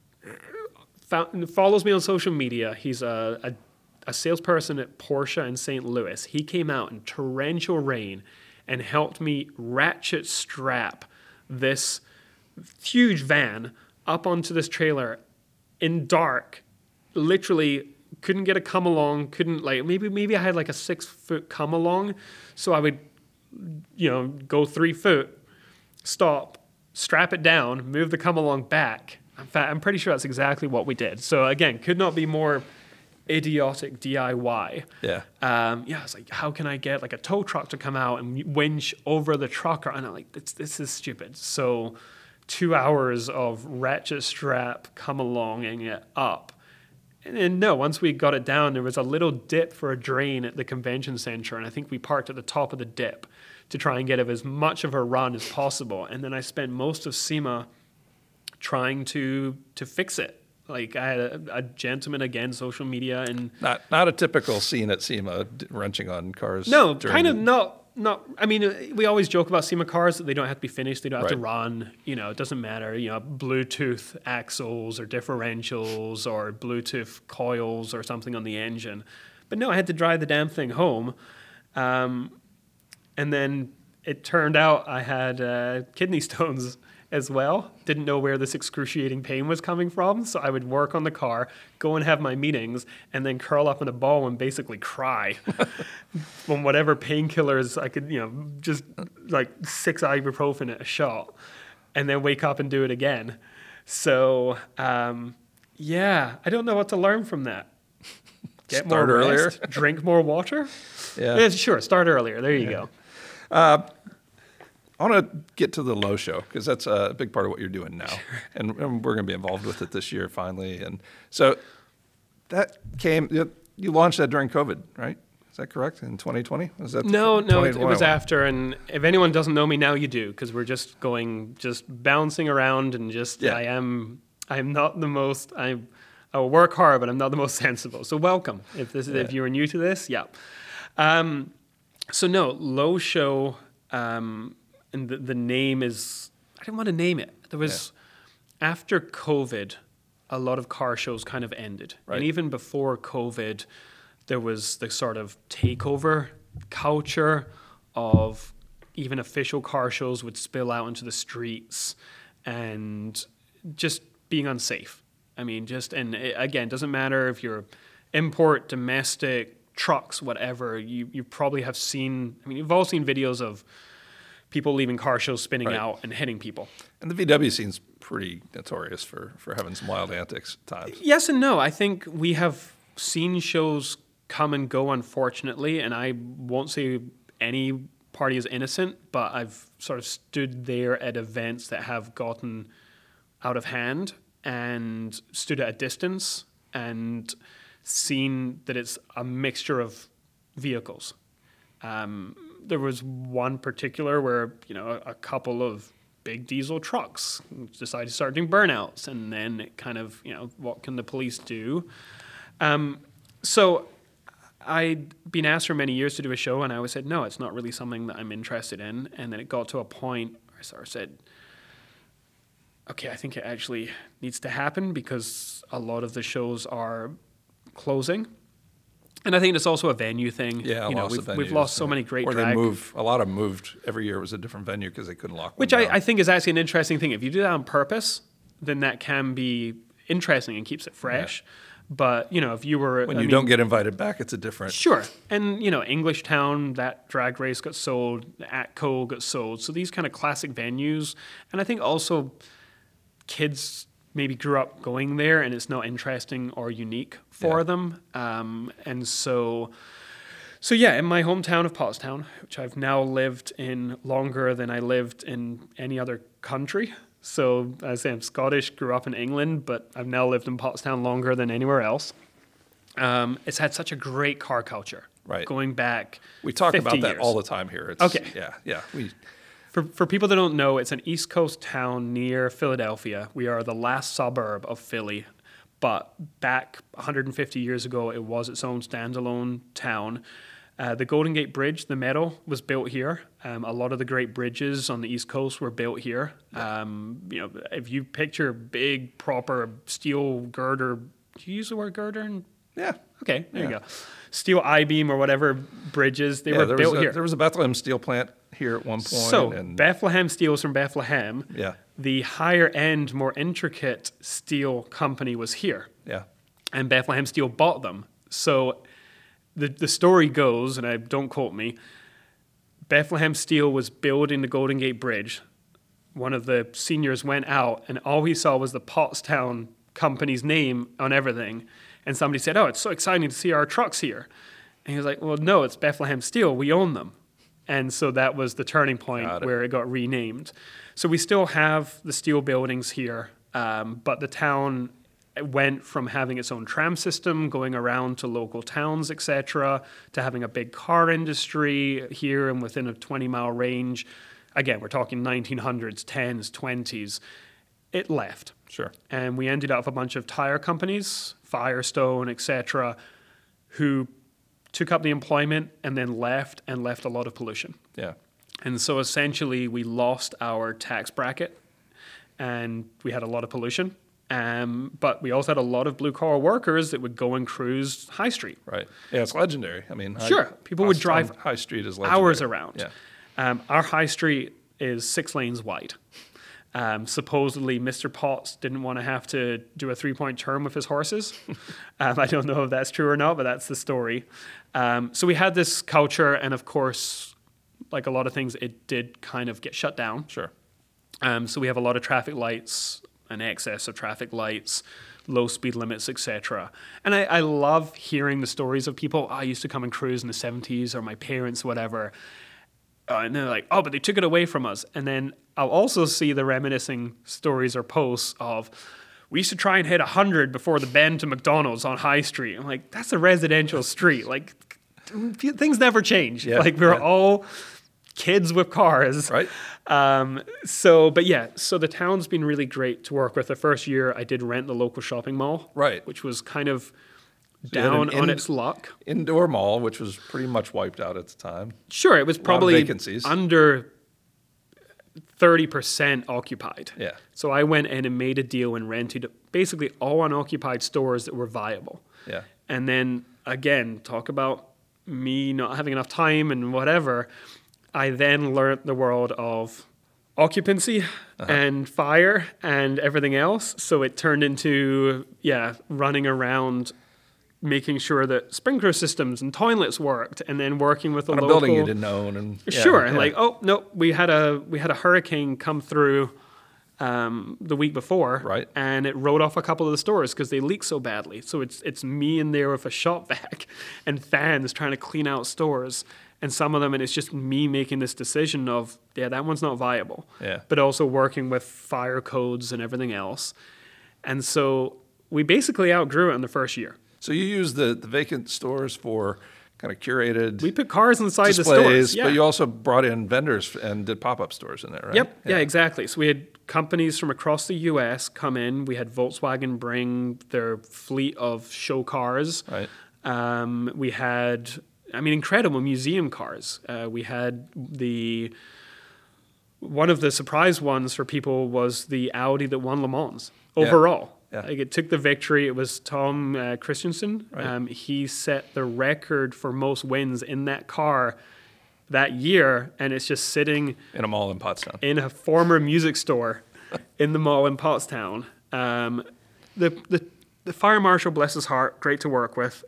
follows me on social media. He's a salesperson at Porsche in St. Louis. He came out in torrential rain and helped me ratchet strap this huge van up onto this trailer in dark. Literally couldn't get a come along, couldn't like, maybe I had like a 6-foot come along. So I would, you know, go 3 foot, stop, strap it down, move the come along back. In fact, I'm pretty sure that's exactly what we did. So again, could not be more idiotic DIY. Yeah. It's like, how can I get like a tow truck to come out and winch over the truck? And I'm like, this is stupid. So 2 hours of ratchet strap, come along and get up. And no, once we got it down, there was a little dip for a drain at the convention center. And I think we parked at the top of the dip to try and get as much of a run as possible. And then I spent most of SEMA trying to fix it. Like, I had a gentleman, again, social media, and not a typical scene at SEMA wrenching on cars. No, kind of not. I mean, we always joke about SEMA cars that they don't have to be finished, they don't have to run. You know, it doesn't matter. You know, Bluetooth axles or differentials or Bluetooth coils or something on the engine. But no, I had to drive the damn thing home, and then it turned out I had kidney stones as well. Didn't know where this excruciating pain was coming from. So I would work on the car, go and have my meetings, and then curl up in a ball and basically cry from whatever painkillers I could, you know, just like 6 ibuprofen at a shot, and then wake up and do it again. So, I don't know what to learn from that. Get Start more earlier. rest, drink more water. Yeah. Sure. Start earlier. There you go. I want to get to the Low Show because that's a big part of what you're doing now. And we're going to be involved with it this year finally. And so that came, you launched that during COVID, right? Is that correct? In 2020? Was that No, it was after. And if anyone doesn't know me now, you do, because we're just bouncing around and I'm not the most, I will work hard, but I'm not the most sensible. So welcome. If you are new to this, So no, Low Show, and the name is, I didn't want to name it. There was, after COVID, a lot of car shows kind of ended. Right. And even before COVID, there was the sort of takeover culture of even official car shows would spill out into the streets and just being unsafe. I mean, again, doesn't matter if you're import, domestic, trucks, whatever, you probably have seen, I mean, you've all seen videos of people leaving car shows spinning out and hitting people. And the VW scene's pretty notorious for having some wild antics at times. Yes and no. I think we have seen shows come and go, unfortunately, and I won't say any party is innocent, but I've sort of stood there at events that have gotten out of hand and stood at a distance and seen that it's a mixture of vehicles. There was one particular where, a couple of big diesel trucks decided to start doing burnouts, and then it kind of, what can the police do? So I'd been asked for many years to do a show, and I always said, no, it's not really something that I'm interested in. And then it got to a point where I sort of said, okay, I think it actually needs to happen because a lot of the shows are closing. And I think it's also a venue thing. Yeah, we've lost so many great drag. A lot of them moved every year. It was a different venue because they couldn't lock one Which down. I think is actually an interesting thing. If you do that on purpose, then that can be interesting and keeps it fresh. Yeah. But, if you were... When you don't get invited back, it's a different... Sure. And, English Town, that drag race got sold. Atco got sold. So these kind of classic venues. And I think also kids maybe grew up going there and it's not interesting or unique for them. And so yeah, in my hometown of Pottstown, which I've now lived in longer than I lived in any other country. So as I say, I'm Scottish, grew up in England, but I've now lived in Pottstown longer than anywhere else. It's had such a great car culture. Right. Going back We talk 50 about that years. all the time here. It's, Okay. Yeah. For people that don't know, it's an East Coast town near Philadelphia. We are the last suburb of Philly, but back 150 years ago, it was its own standalone town. The Golden Gate Bridge, the metal, was built here. A lot of the great bridges on the East Coast were built here. If you picture big, proper steel girder, do you use the word girder? Yeah. Okay, there you go. Steel I-beam or whatever bridges, they were built here. There was a Bethlehem steel plant here at one point. So, Bethlehem Steel is from Bethlehem. Yeah. The higher end, more intricate steel company was here. Yeah. And Bethlehem Steel bought them. So the story goes, and don't quote me, Bethlehem Steel was building the Golden Gate Bridge. One of the seniors went out, and all he saw was the Pottstown company's name on everything. And somebody said, oh, it's so exciting to see our trucks here. And he was like, well, no, it's Bethlehem Steel. We own them. And so that was the turning point where it got renamed. So we still have the steel buildings here, but the town went from having its own tram system, going around to local towns, etc., to having a big car industry here and within a 20-mile range. Again, we're talking 1900s, 10s, 20s. It left. Sure. And we ended up with a bunch of tire companies, Firestone, etc., who took up the employment and then left a lot of pollution. Yeah. And so essentially we lost our tax bracket and we had a lot of pollution. But we also had a lot of blue-collar workers that would go and cruise High Street. Right. Yeah, it's legendary. I mean, sure. People would drive High Street is legendary. hours around. Yeah. Our High Street is 6 lanes wide. Supposedly, Mr. Potts didn't want to have to do a 3-point turn with his horses. I don't know if that's true or not, but that's the story. So we had this culture, and of course, like a lot of things, it did kind of get shut down. Sure. So we have a lot of traffic lights, an excess of traffic lights, low speed limits, etc. And I love hearing the stories of people, I used to come and cruise in the 70s, or my parents, whatever. And they're like, oh, but they took it away from us. And then I'll also see the reminiscing stories or posts of, we used to try and hit 100 before the bend to McDonald's on High Street. I'm like, that's a residential street. Like, things never change. Yeah, like, we're all kids with cars. Right. So the town's been really great to work with. The first year, I did rent the local shopping mall. Right. Which was kind of you had down on its luck. Indoor mall, which was pretty much wiped out at the time. Sure, it was probably vacancies. Under 30% occupied. Yeah. So I went in and made a deal and rented basically all unoccupied stores that were viable. Yeah. And then, again, talk about me not having enough time and whatever. I then learned the world of occupancy and fire and everything else. So it turned into, running around making sure that sprinkler systems and toilets worked, and then working with a local building you didn't own, and like, oh no, we had a hurricane come through the week before, right, and it wrote off a couple of the stores because they leaked so badly. So it's me in there with a shop vac and fans trying to clean out stores, and some of them, and it's just me making this decision of that one's not viable, but also working with fire codes and everything else, and so we basically outgrew it in the first year. So you use the vacant stores for kind of curated. We put cars inside displays, the stores. Yeah. But you also brought in vendors and did pop-up stores in there, right? Yep. Yeah, exactly. So we had companies from across the U.S. come in. We had Volkswagen bring their fleet of show cars. Right. We had, incredible museum cars. We had one of the surprise ones for people was the Audi that won Le Mans overall. Yeah. Like it took the victory. It was Tom Christensen. Right. He set the record for most wins in that car that year, and it's just sitting In a mall in Pottstown. in a former music store in the mall in Pottstown. The fire marshal, bless his heart, great to work with.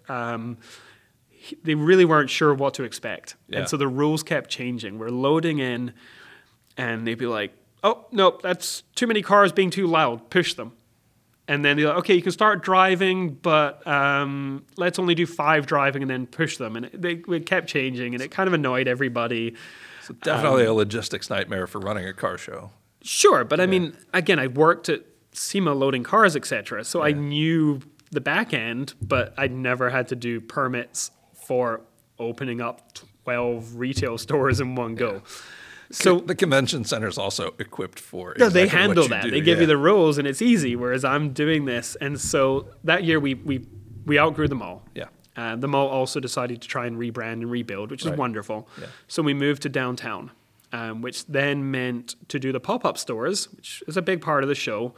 They really weren't sure what to expect, Yeah. and so the rules kept changing. We're loading in, and they'd be like, "Oh no, that's too many cars being too loud. Push them." And then they're like, "Okay, you can start driving, but let's only do 5 driving and then push them." And it kept changing, and it kind of annoyed everybody. So definitely a logistics nightmare for running a car show. Sure, but again, I worked at SEMA loading cars, etc. So I knew the back end, but I'd never had to do permits for opening up 12 retail stores in one go. So the convention center is also equipped for No, exactly they handle what you that. do. They give you the rules, and it's easy. Whereas I'm doing this, and so that year we outgrew the mall. Yeah. The mall also decided to try and rebrand and rebuild, which is wonderful. Yeah. So we moved to downtown, which then meant to do the pop-up stores, which is a big part of the show.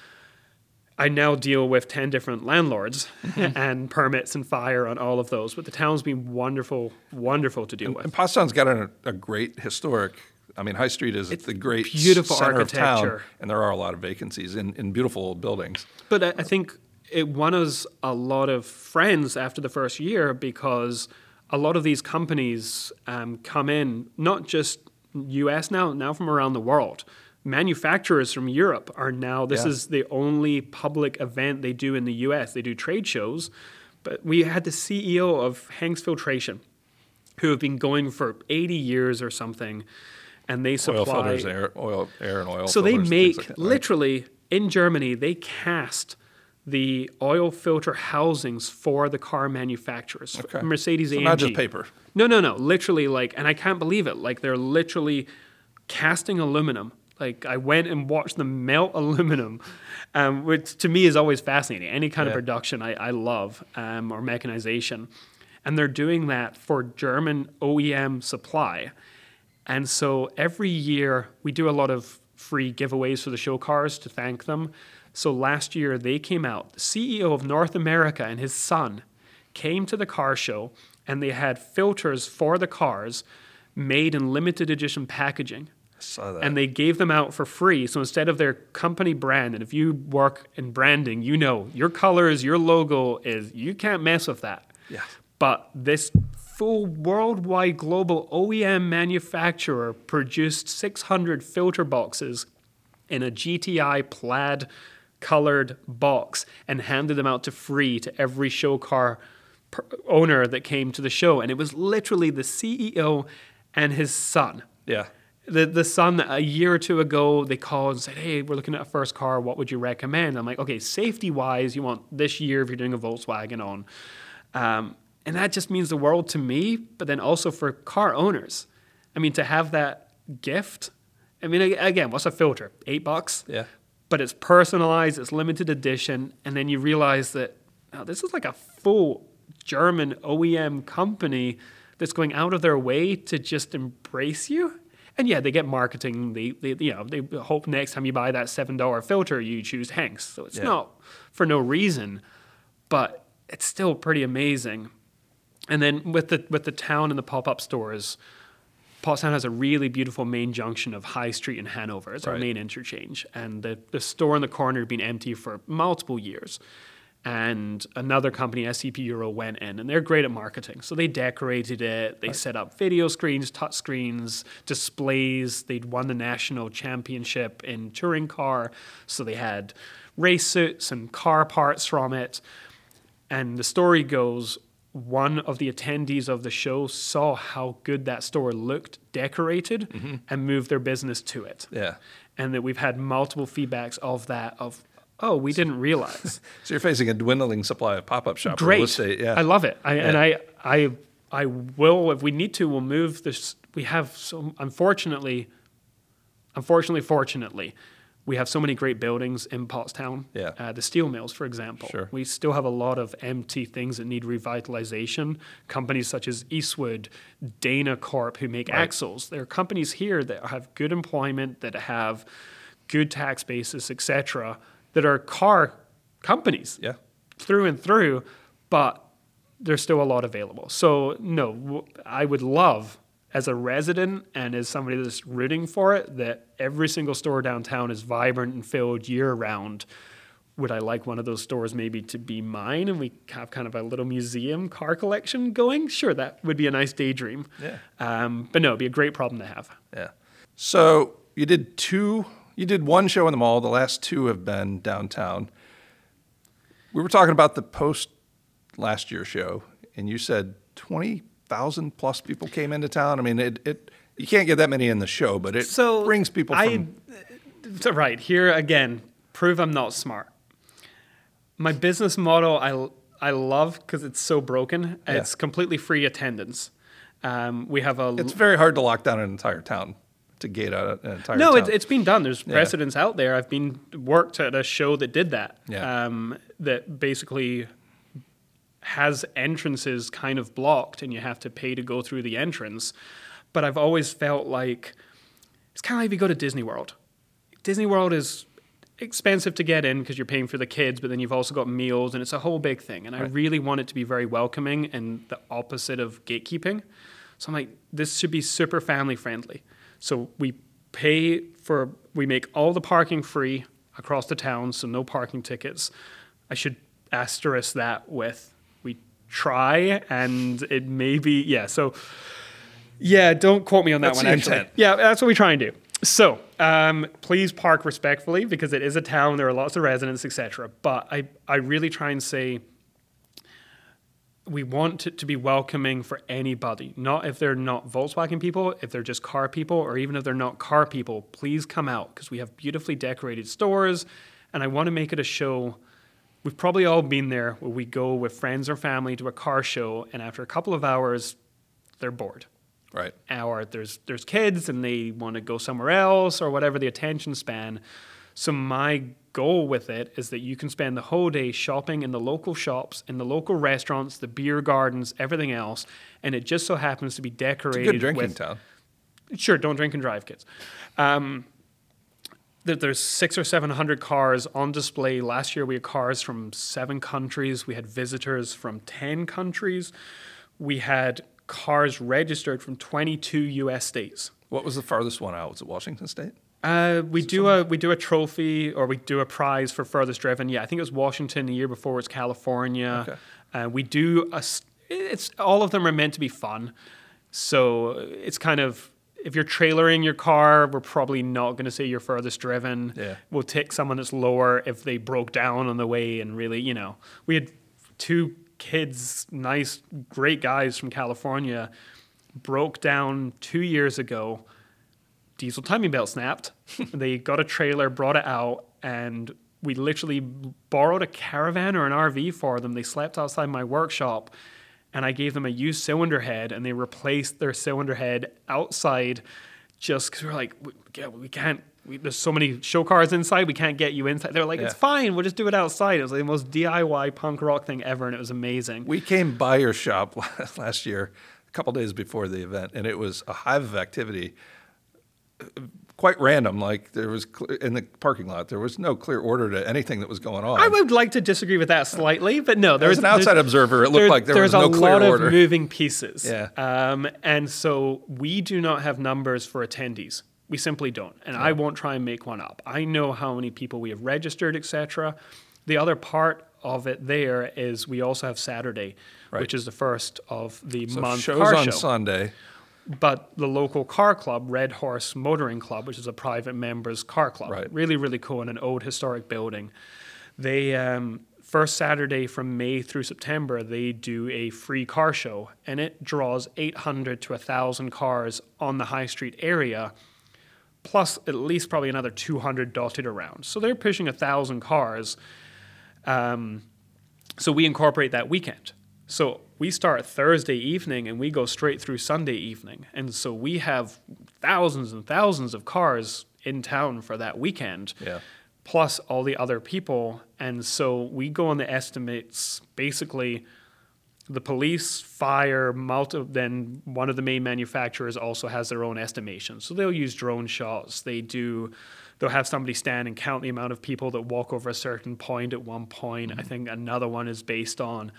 I now deal with 10 different landlords and permits and fire on all of those. But the town's been wonderful, wonderful to deal with. And Pottstown's got a great historic. High Street is the great beautiful center of town, architecture. and there are a lot of vacancies in beautiful old buildings. But I think it won us a lot of friends after the first year because a lot of these companies come in, not just U.S. now from around the world. Manufacturers from Europe are now, this is the only public event they do in the U.S. They do trade shows. But we had the CEO of Hanks Filtration, who have been going for 80 years or something, and they supply... Oil filters, air and oil So filters, they make, things like that, right? literally, in Germany, they cast the oil filter housings for the car manufacturers. Okay. Mercedes So AMG. not just paper. No. Literally, and I can't believe it. They're literally casting aluminum. I went and watched them melt aluminum, which to me is always fascinating. Any kind of production I love, or mechanization. And they're doing that for German OEM supply. And so every year we do a lot of free giveaways for the show cars to thank them. So last year they came out, the CEO of North America and his son came to the car show, and they had filters for the cars made in limited edition packaging. Saw that. And they gave them out for free. So instead of their company brand, and if you work in branding, you know your colors, your logo you can't mess with that. Yeah. But this full worldwide global OEM manufacturer produced 600 filter boxes in a GTI plaid colored box and handed them out free to every show car owner that came to the show. And it was literally the CEO and his son. Yeah. The son, a year or two ago, they called and said, "Hey, we're looking at a first car. What would you recommend?" I'm like, "Okay, safety-wise, you want this year if you're doing a Volkswagen on." And that just means the world to me, but then also for car owners. To have that gift. Again, what's a filter? $8? Yeah. But it's personalized, it's limited edition, and then you realize that this is like a full German OEM company that's going out of their way to just embrace you. And yeah, they get marketing. They hope next time you buy that $7 filter, you choose Hanks. So it's not for no reason, but it's still pretty amazing. And then with the town and the pop-up stores, Pottstown has a really beautiful main junction of High Street in Hanover. It's our main interchange. And the store in the corner had been empty for multiple years. And another company, SCP Euro, went in, and they're great at marketing. So they decorated it. They set up video screens, touch screens, displays. They'd won the national championship in touring car. So they had race suits and car parts from it. And the story goes, one of the attendees of the show saw how good that store looked decorated and moved their business to it. Yeah. And that we've had multiple feedbacks of that, oh, we didn't realize. So you're facing a dwindling supply of pop-up shop Great. real estate. Yeah. I love it. And I I will, if we need to, we'll move this. We have so, fortunately, we have so many great buildings in Pottstown. Yeah. The steel mills, for example. Sure. We still have a lot of empty things that need revitalization. Companies such as Eastwood, Dana Corp, who make axles. There are companies here that have good employment, that have good tax basis, etc., that are car companies. Yeah. Through and through, but there's still a lot available. So no, I would love, as a resident and as somebody that's rooting for it, that every single store downtown is vibrant and filled year round. Would I like one of those stores maybe to be mine and we have kind of a little museum car collection going? Sure, that would be a nice daydream. Yeah. But no, it'd be a great problem to have. Yeah. So you did one show in the mall. The last two have been downtown. We were talking about the post last year show, and you said 20,000 plus people came into town. I mean, you can't get that many in the show, but it brings people from... Right, here again, prove I'm not smart. My business model I love because it's so broken. Yeah. It's completely free attendance. We have It's very hard to lock down an entire town, to gate out an entire town. No, it's been done. There's precedents out there. I've worked at a show that did that. Yeah. That basically has entrances kind of blocked and you have to pay to go through the entrance. But I've always felt like it's kind of like if you go to Disney World. Disney World is expensive to get in because you're paying for the kids, but then you've also got meals and it's a whole big thing. And I really want it to be very welcoming and the opposite of gatekeeping. So I'm like, this should be super family friendly. So we make all the parking free across the town, so no parking tickets. I should asterisk that with we try, and it may be, so don't quote me on that That's one, the actually. intent. Yeah, that's what we try and do. So please park respectfully because it is a town, there are lots of residents, etc. But I really try and say, we want it to be welcoming for anybody, not if they're not Volkswagen people, if they're just car people, or even if they're not car people, please come out because we have beautifully decorated stores and I want to make it a show. We've probably all been there where we go with friends or family to a car show and after a couple of hours, they're bored. Right. Or there's kids and they want to go somewhere else or whatever the attention span. So my goal with it is that you can spend the whole day shopping in the local shops, in the local restaurants, the beer gardens, everything else, and it just so happens to be decorated. It's a good drinking town. Sure, don't drink and drive, kids. There's 600 or 700 cars on display. Last year we had cars from 7 countries. We had visitors from 10 countries. We had cars registered from 22 U.S. states. What was the farthest one out? Was it Washington State? We do a trophy or we do a prize for furthest driven. Yeah, I think it was Washington the year before. It's California. Okay. We do it's all of them are meant to be fun. So it's kind of if you're trailering your car, we're probably not going to say you're furthest driven. Yeah. We'll take someone that's lower if they broke down on the way and really, we had 2 kids, nice, great guys from California, broke down 2 years ago. Diesel timing belt snapped. They got a trailer, brought it out, and we literally borrowed a caravan or an RV for them. They slept outside my workshop, and I gave them a used cylinder head, and they replaced their cylinder head outside just because we were like, we can't. There's so many show cars inside, we can't get you inside. They're like, It's fine, we'll just do it outside. It was like the most DIY punk rock thing ever, and it was amazing. We came by your shop last year, a couple days before the event, and it was a hive of activity. Quite random, like there was in the parking lot, there was no clear order to anything that was going on. I would like to disagree with that slightly, but no. As an outside observer, it looked like there was no clear order. There's a lot of moving pieces. Yeah. And so we do not have numbers for attendees. We simply don't. And I won't try and make one up. I know how many people we have registered, etc. The other part of it there is we also have Saturday, which is the first of the month shows car on show. Sunday. But the local car club, Red Horse Motoring Club, which is a private members car club, really, really cool in an old historic building. They first Saturday from May through September, they do a free car show, and it draws 800 to 1,000 cars on the High Street area, plus at least probably another 200 dotted around. So they're pushing 1,000 cars. So we incorporate that weekend. So we start Thursday evening and we go straight through Sunday evening. And so we have thousands and thousands of cars in town for that weekend, plus all the other people. And so we go on the estimates, basically the police, fire, then one of the main manufacturers also has their own estimations. So they'll use drone shots. They'll have somebody stand and count the amount of people that walk over a certain point at one point. I think another one is based on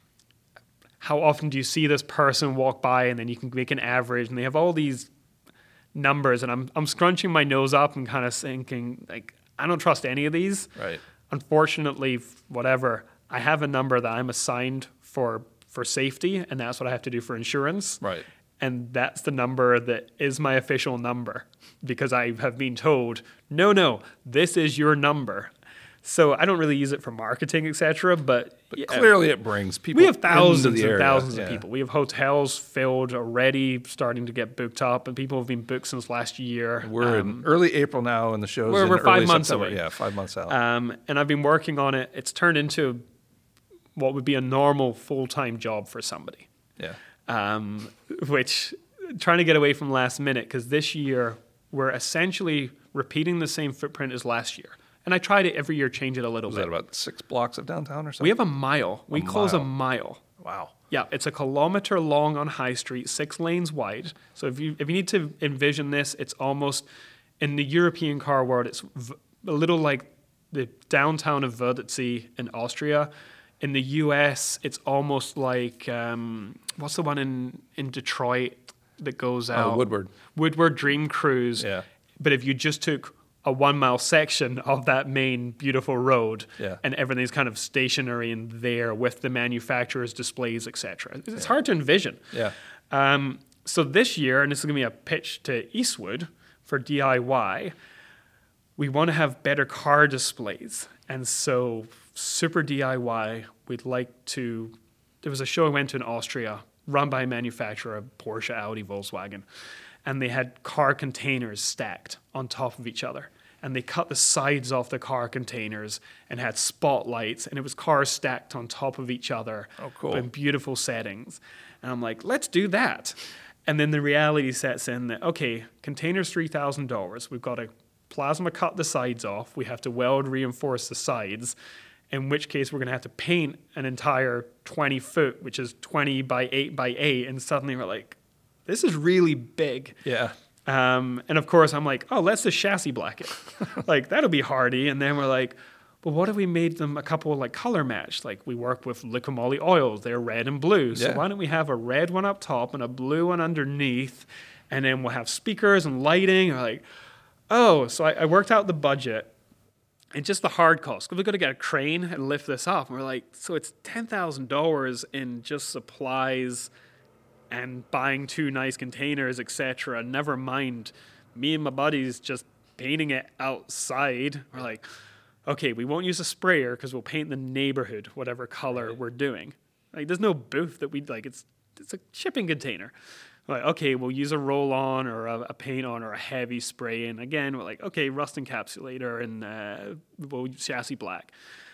how often do you see this person walk by, and then you can make an average, and they have all these numbers, and I'm scrunching my nose up and kind of thinking, like, I don't trust any of these. Right. Unfortunately, whatever, I have a number that I'm assigned for safety, and that's what I have to do for insurance. Right. And that's the number that is my official number, because I have been told, no, this is your number. So I don't really use it for marketing, etc. But clearly it brings people. We have thousands into the and area. thousands of people. We have hotels filled already, starting to get booked up, and people have been booked since last year. We're in early April now, and the show's we're in 5 early months September. away. Yeah, 5 months out. And I've been working on it. It's turned into what would be a normal full-time job for somebody. Yeah. Which, trying to get away from last minute, because this year we're essentially repeating the same footprint as last year. And I try to every year change it a little Was bit. that about 6 blocks of downtown or something? We have a mile. We close a mile. Wow. Yeah, it's a kilometer long on High Street, 6 lanes wide. So if you need to envision this, it's almost, in the European car world, it's a little like the downtown of Wörthersee in Austria. In the US, it's almost like, what's the one in Detroit that goes out? Woodward. Woodward Dream Cruise. Yeah. But if you just took a 1 mile section of that main beautiful road, and everything's kind of stationary in there with the manufacturer's displays, etc. It's hard to envision. Yeah. So this year, and this is going to be a pitch to Eastwood for DIY, we want to have better car displays. And so super DIY, we'd like to, there was a show I went to in Austria, run by a manufacturer, Porsche, Audi, Volkswagen, and they had car containers stacked on top of each other. And they cut the sides off the car containers and had spotlights, and it was cars stacked on top of each other. Oh, cool. In beautiful settings. And I'm like, let's do that. And then the reality sets in that, okay, containers $3,000. We've got to plasma cut the sides off. We have to weld reinforce the sides, in which case we're going to have to paint an entire 20 foot, which is 20 by 8 by 8. And suddenly we're like, this is really big. Yeah. And of course, I'm like, oh, let's just chassis black it. Like, that'll be hardy. And then we're like, well, what if we made them a couple like color match? Like, we work with Liquimoli oils. They're red and blue. So why don't we have a red one up top and a blue one underneath? And then we'll have speakers and lighting. Or like, oh, so I worked out the budget and just the hard costs. Because we've got to get a crane and lift this up. And we're like, so it's $10,000 in just supplies and buying 2 nice containers, etc. Never mind me and my buddies just painting it outside. We're like, okay, we won't use a sprayer because we'll paint the neighborhood whatever color we're doing. Like, there's no booth that we like. It's a shipping container. We're like, okay, we'll use a roll-on or a paint-on or a heavy spray. And again, we're like, okay, rust encapsulator and we'll use chassis black.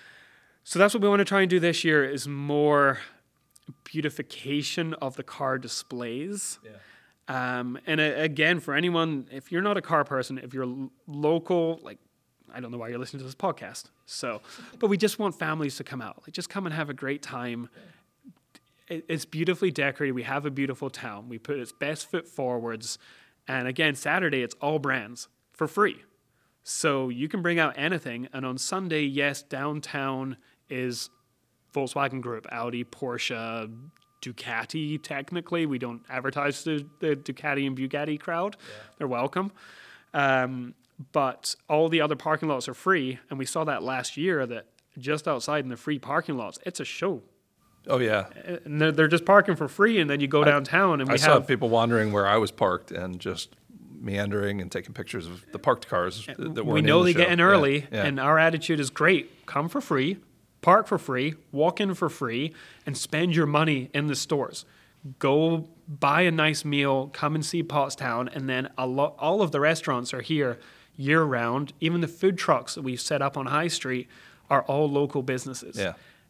So that's what we want to try and do this year, is more beautification of the car displays. And again, for anyone, if you're not a car person, if you're local, like, I don't know why you're listening to this podcast. So, but we just want families to come out. Like, just come and have a great time. It's beautifully decorated. We have a beautiful town. We put its best foot forwards. And again, Saturday, it's all brands for free. So you can bring out anything. And on Sunday, yes, downtown is Volkswagen Group, Audi, Porsche, Ducati. Technically, we don't advertise to the Ducati and Bugatti crowd. They're welcome. But all the other parking lots are free. And we saw that last year, that just outside in the free parking lots, it's a show. Oh, yeah. And they're just parking for free, and then you go downtown, and I saw people wandering where I was parked and just meandering and taking pictures of the parked cars that were we know in the they show. get in early, Yeah. and our attitude is great. Come for free, park for free, walk in for free, and spend your money in the stores. Go buy a nice meal, come and see Pottstown, and then all of the restaurants are here year-round. Even the food trucks that we've set up on High Street are all local businesses. Yeah.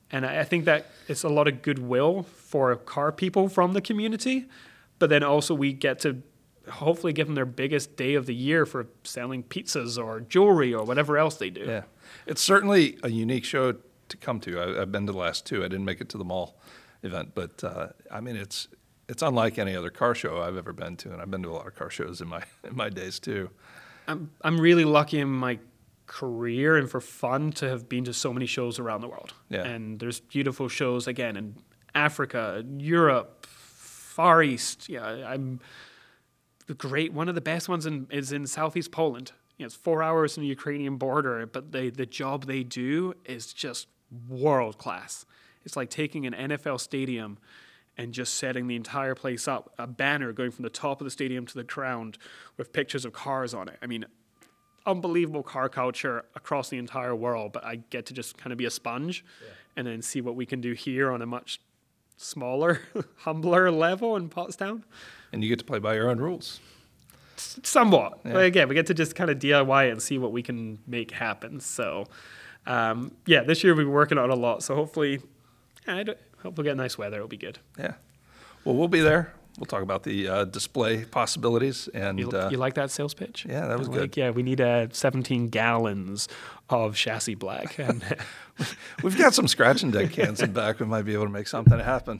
And I think that it's a lot of goodwill for car people from the community, but then also we get to hopefully give them their biggest day of the year for selling pizzas or jewelry or whatever else they do. Yeah. It's certainly a unique show to come to. I've been to the last two. I didn't make it to the mall event, but I mean, it's unlike any other car show I've ever been to, and I've been to a lot of car shows in my days too. I'm really lucky in my career and for fun to have been to so many shows around the world. Yeah. And there's beautiful shows again in Africa, Europe, Far East. Yeah, I'm great. One of the best ones is in Southeast Poland. It's 4 hours from the Ukrainian border, but the job they do is just world class. It's like taking an NFL stadium and just setting the entire place up, a banner going from the top of the stadium to the ground with pictures of cars on it. I mean, unbelievable car culture across the entire world, but I get to just kind of be a sponge and then see what we can do here on a much smaller, humbler level in Pottstown. And you get to play by your own rules. Somewhat. Yeah. But again, we get to just kind of DIY it and see what we can make happen. So, this year we've been working on it a lot. So hopefully, hope we'll get nice weather. It'll be good. Yeah. Well, we'll be there. We'll talk about the display possibilities. And You like that sales pitch? Yeah, that was good. Yeah, we need 17 gallons of chassis black. And we've got some scratch and dent cans in back. We might be able to make something happen.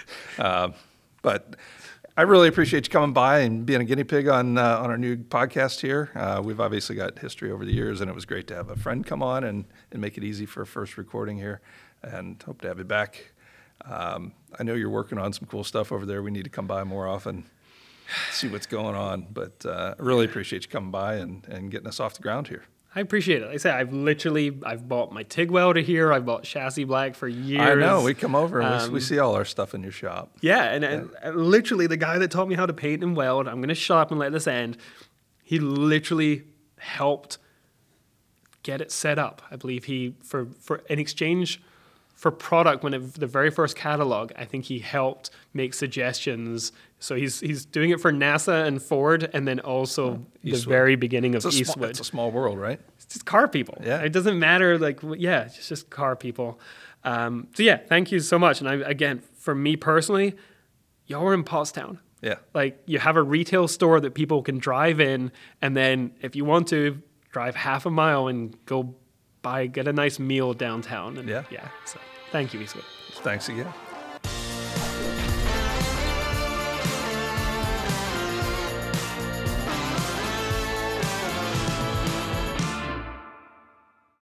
But I really appreciate you coming by and being a guinea pig on our new podcast here. We've obviously got history over the years, and it was great to have a friend come on and make it easy for a first recording here. And hope to have you back. I know you're working on some cool stuff over there. We need to come by more often, see what's going on. But I really appreciate you coming by and getting us off the ground here. I appreciate it. Like I say, I've bought my TIG welder here. I've bought chassis black for years. I know. We come over and we see all our stuff in your shop. Yeah, and literally the guy that taught me how to paint and weld, I'm going to shut up and let this end, he literally helped get it set up. I believe for in exchange for product, the very first catalog, I think he helped make suggestions. So he's doing it for NASA and Ford, and then also the very beginning of Eastwood. It's a small world, right? It's just car people. Yeah. It doesn't matter. It's just car people. Thank you so much. And again, for me personally, y'all are in Pottstown. Yeah. Like, you have a retail store that people can drive in, and then if you want to, drive half a mile and go get a nice meal downtown. And yeah. So thank you, Eastwood. Thanks again.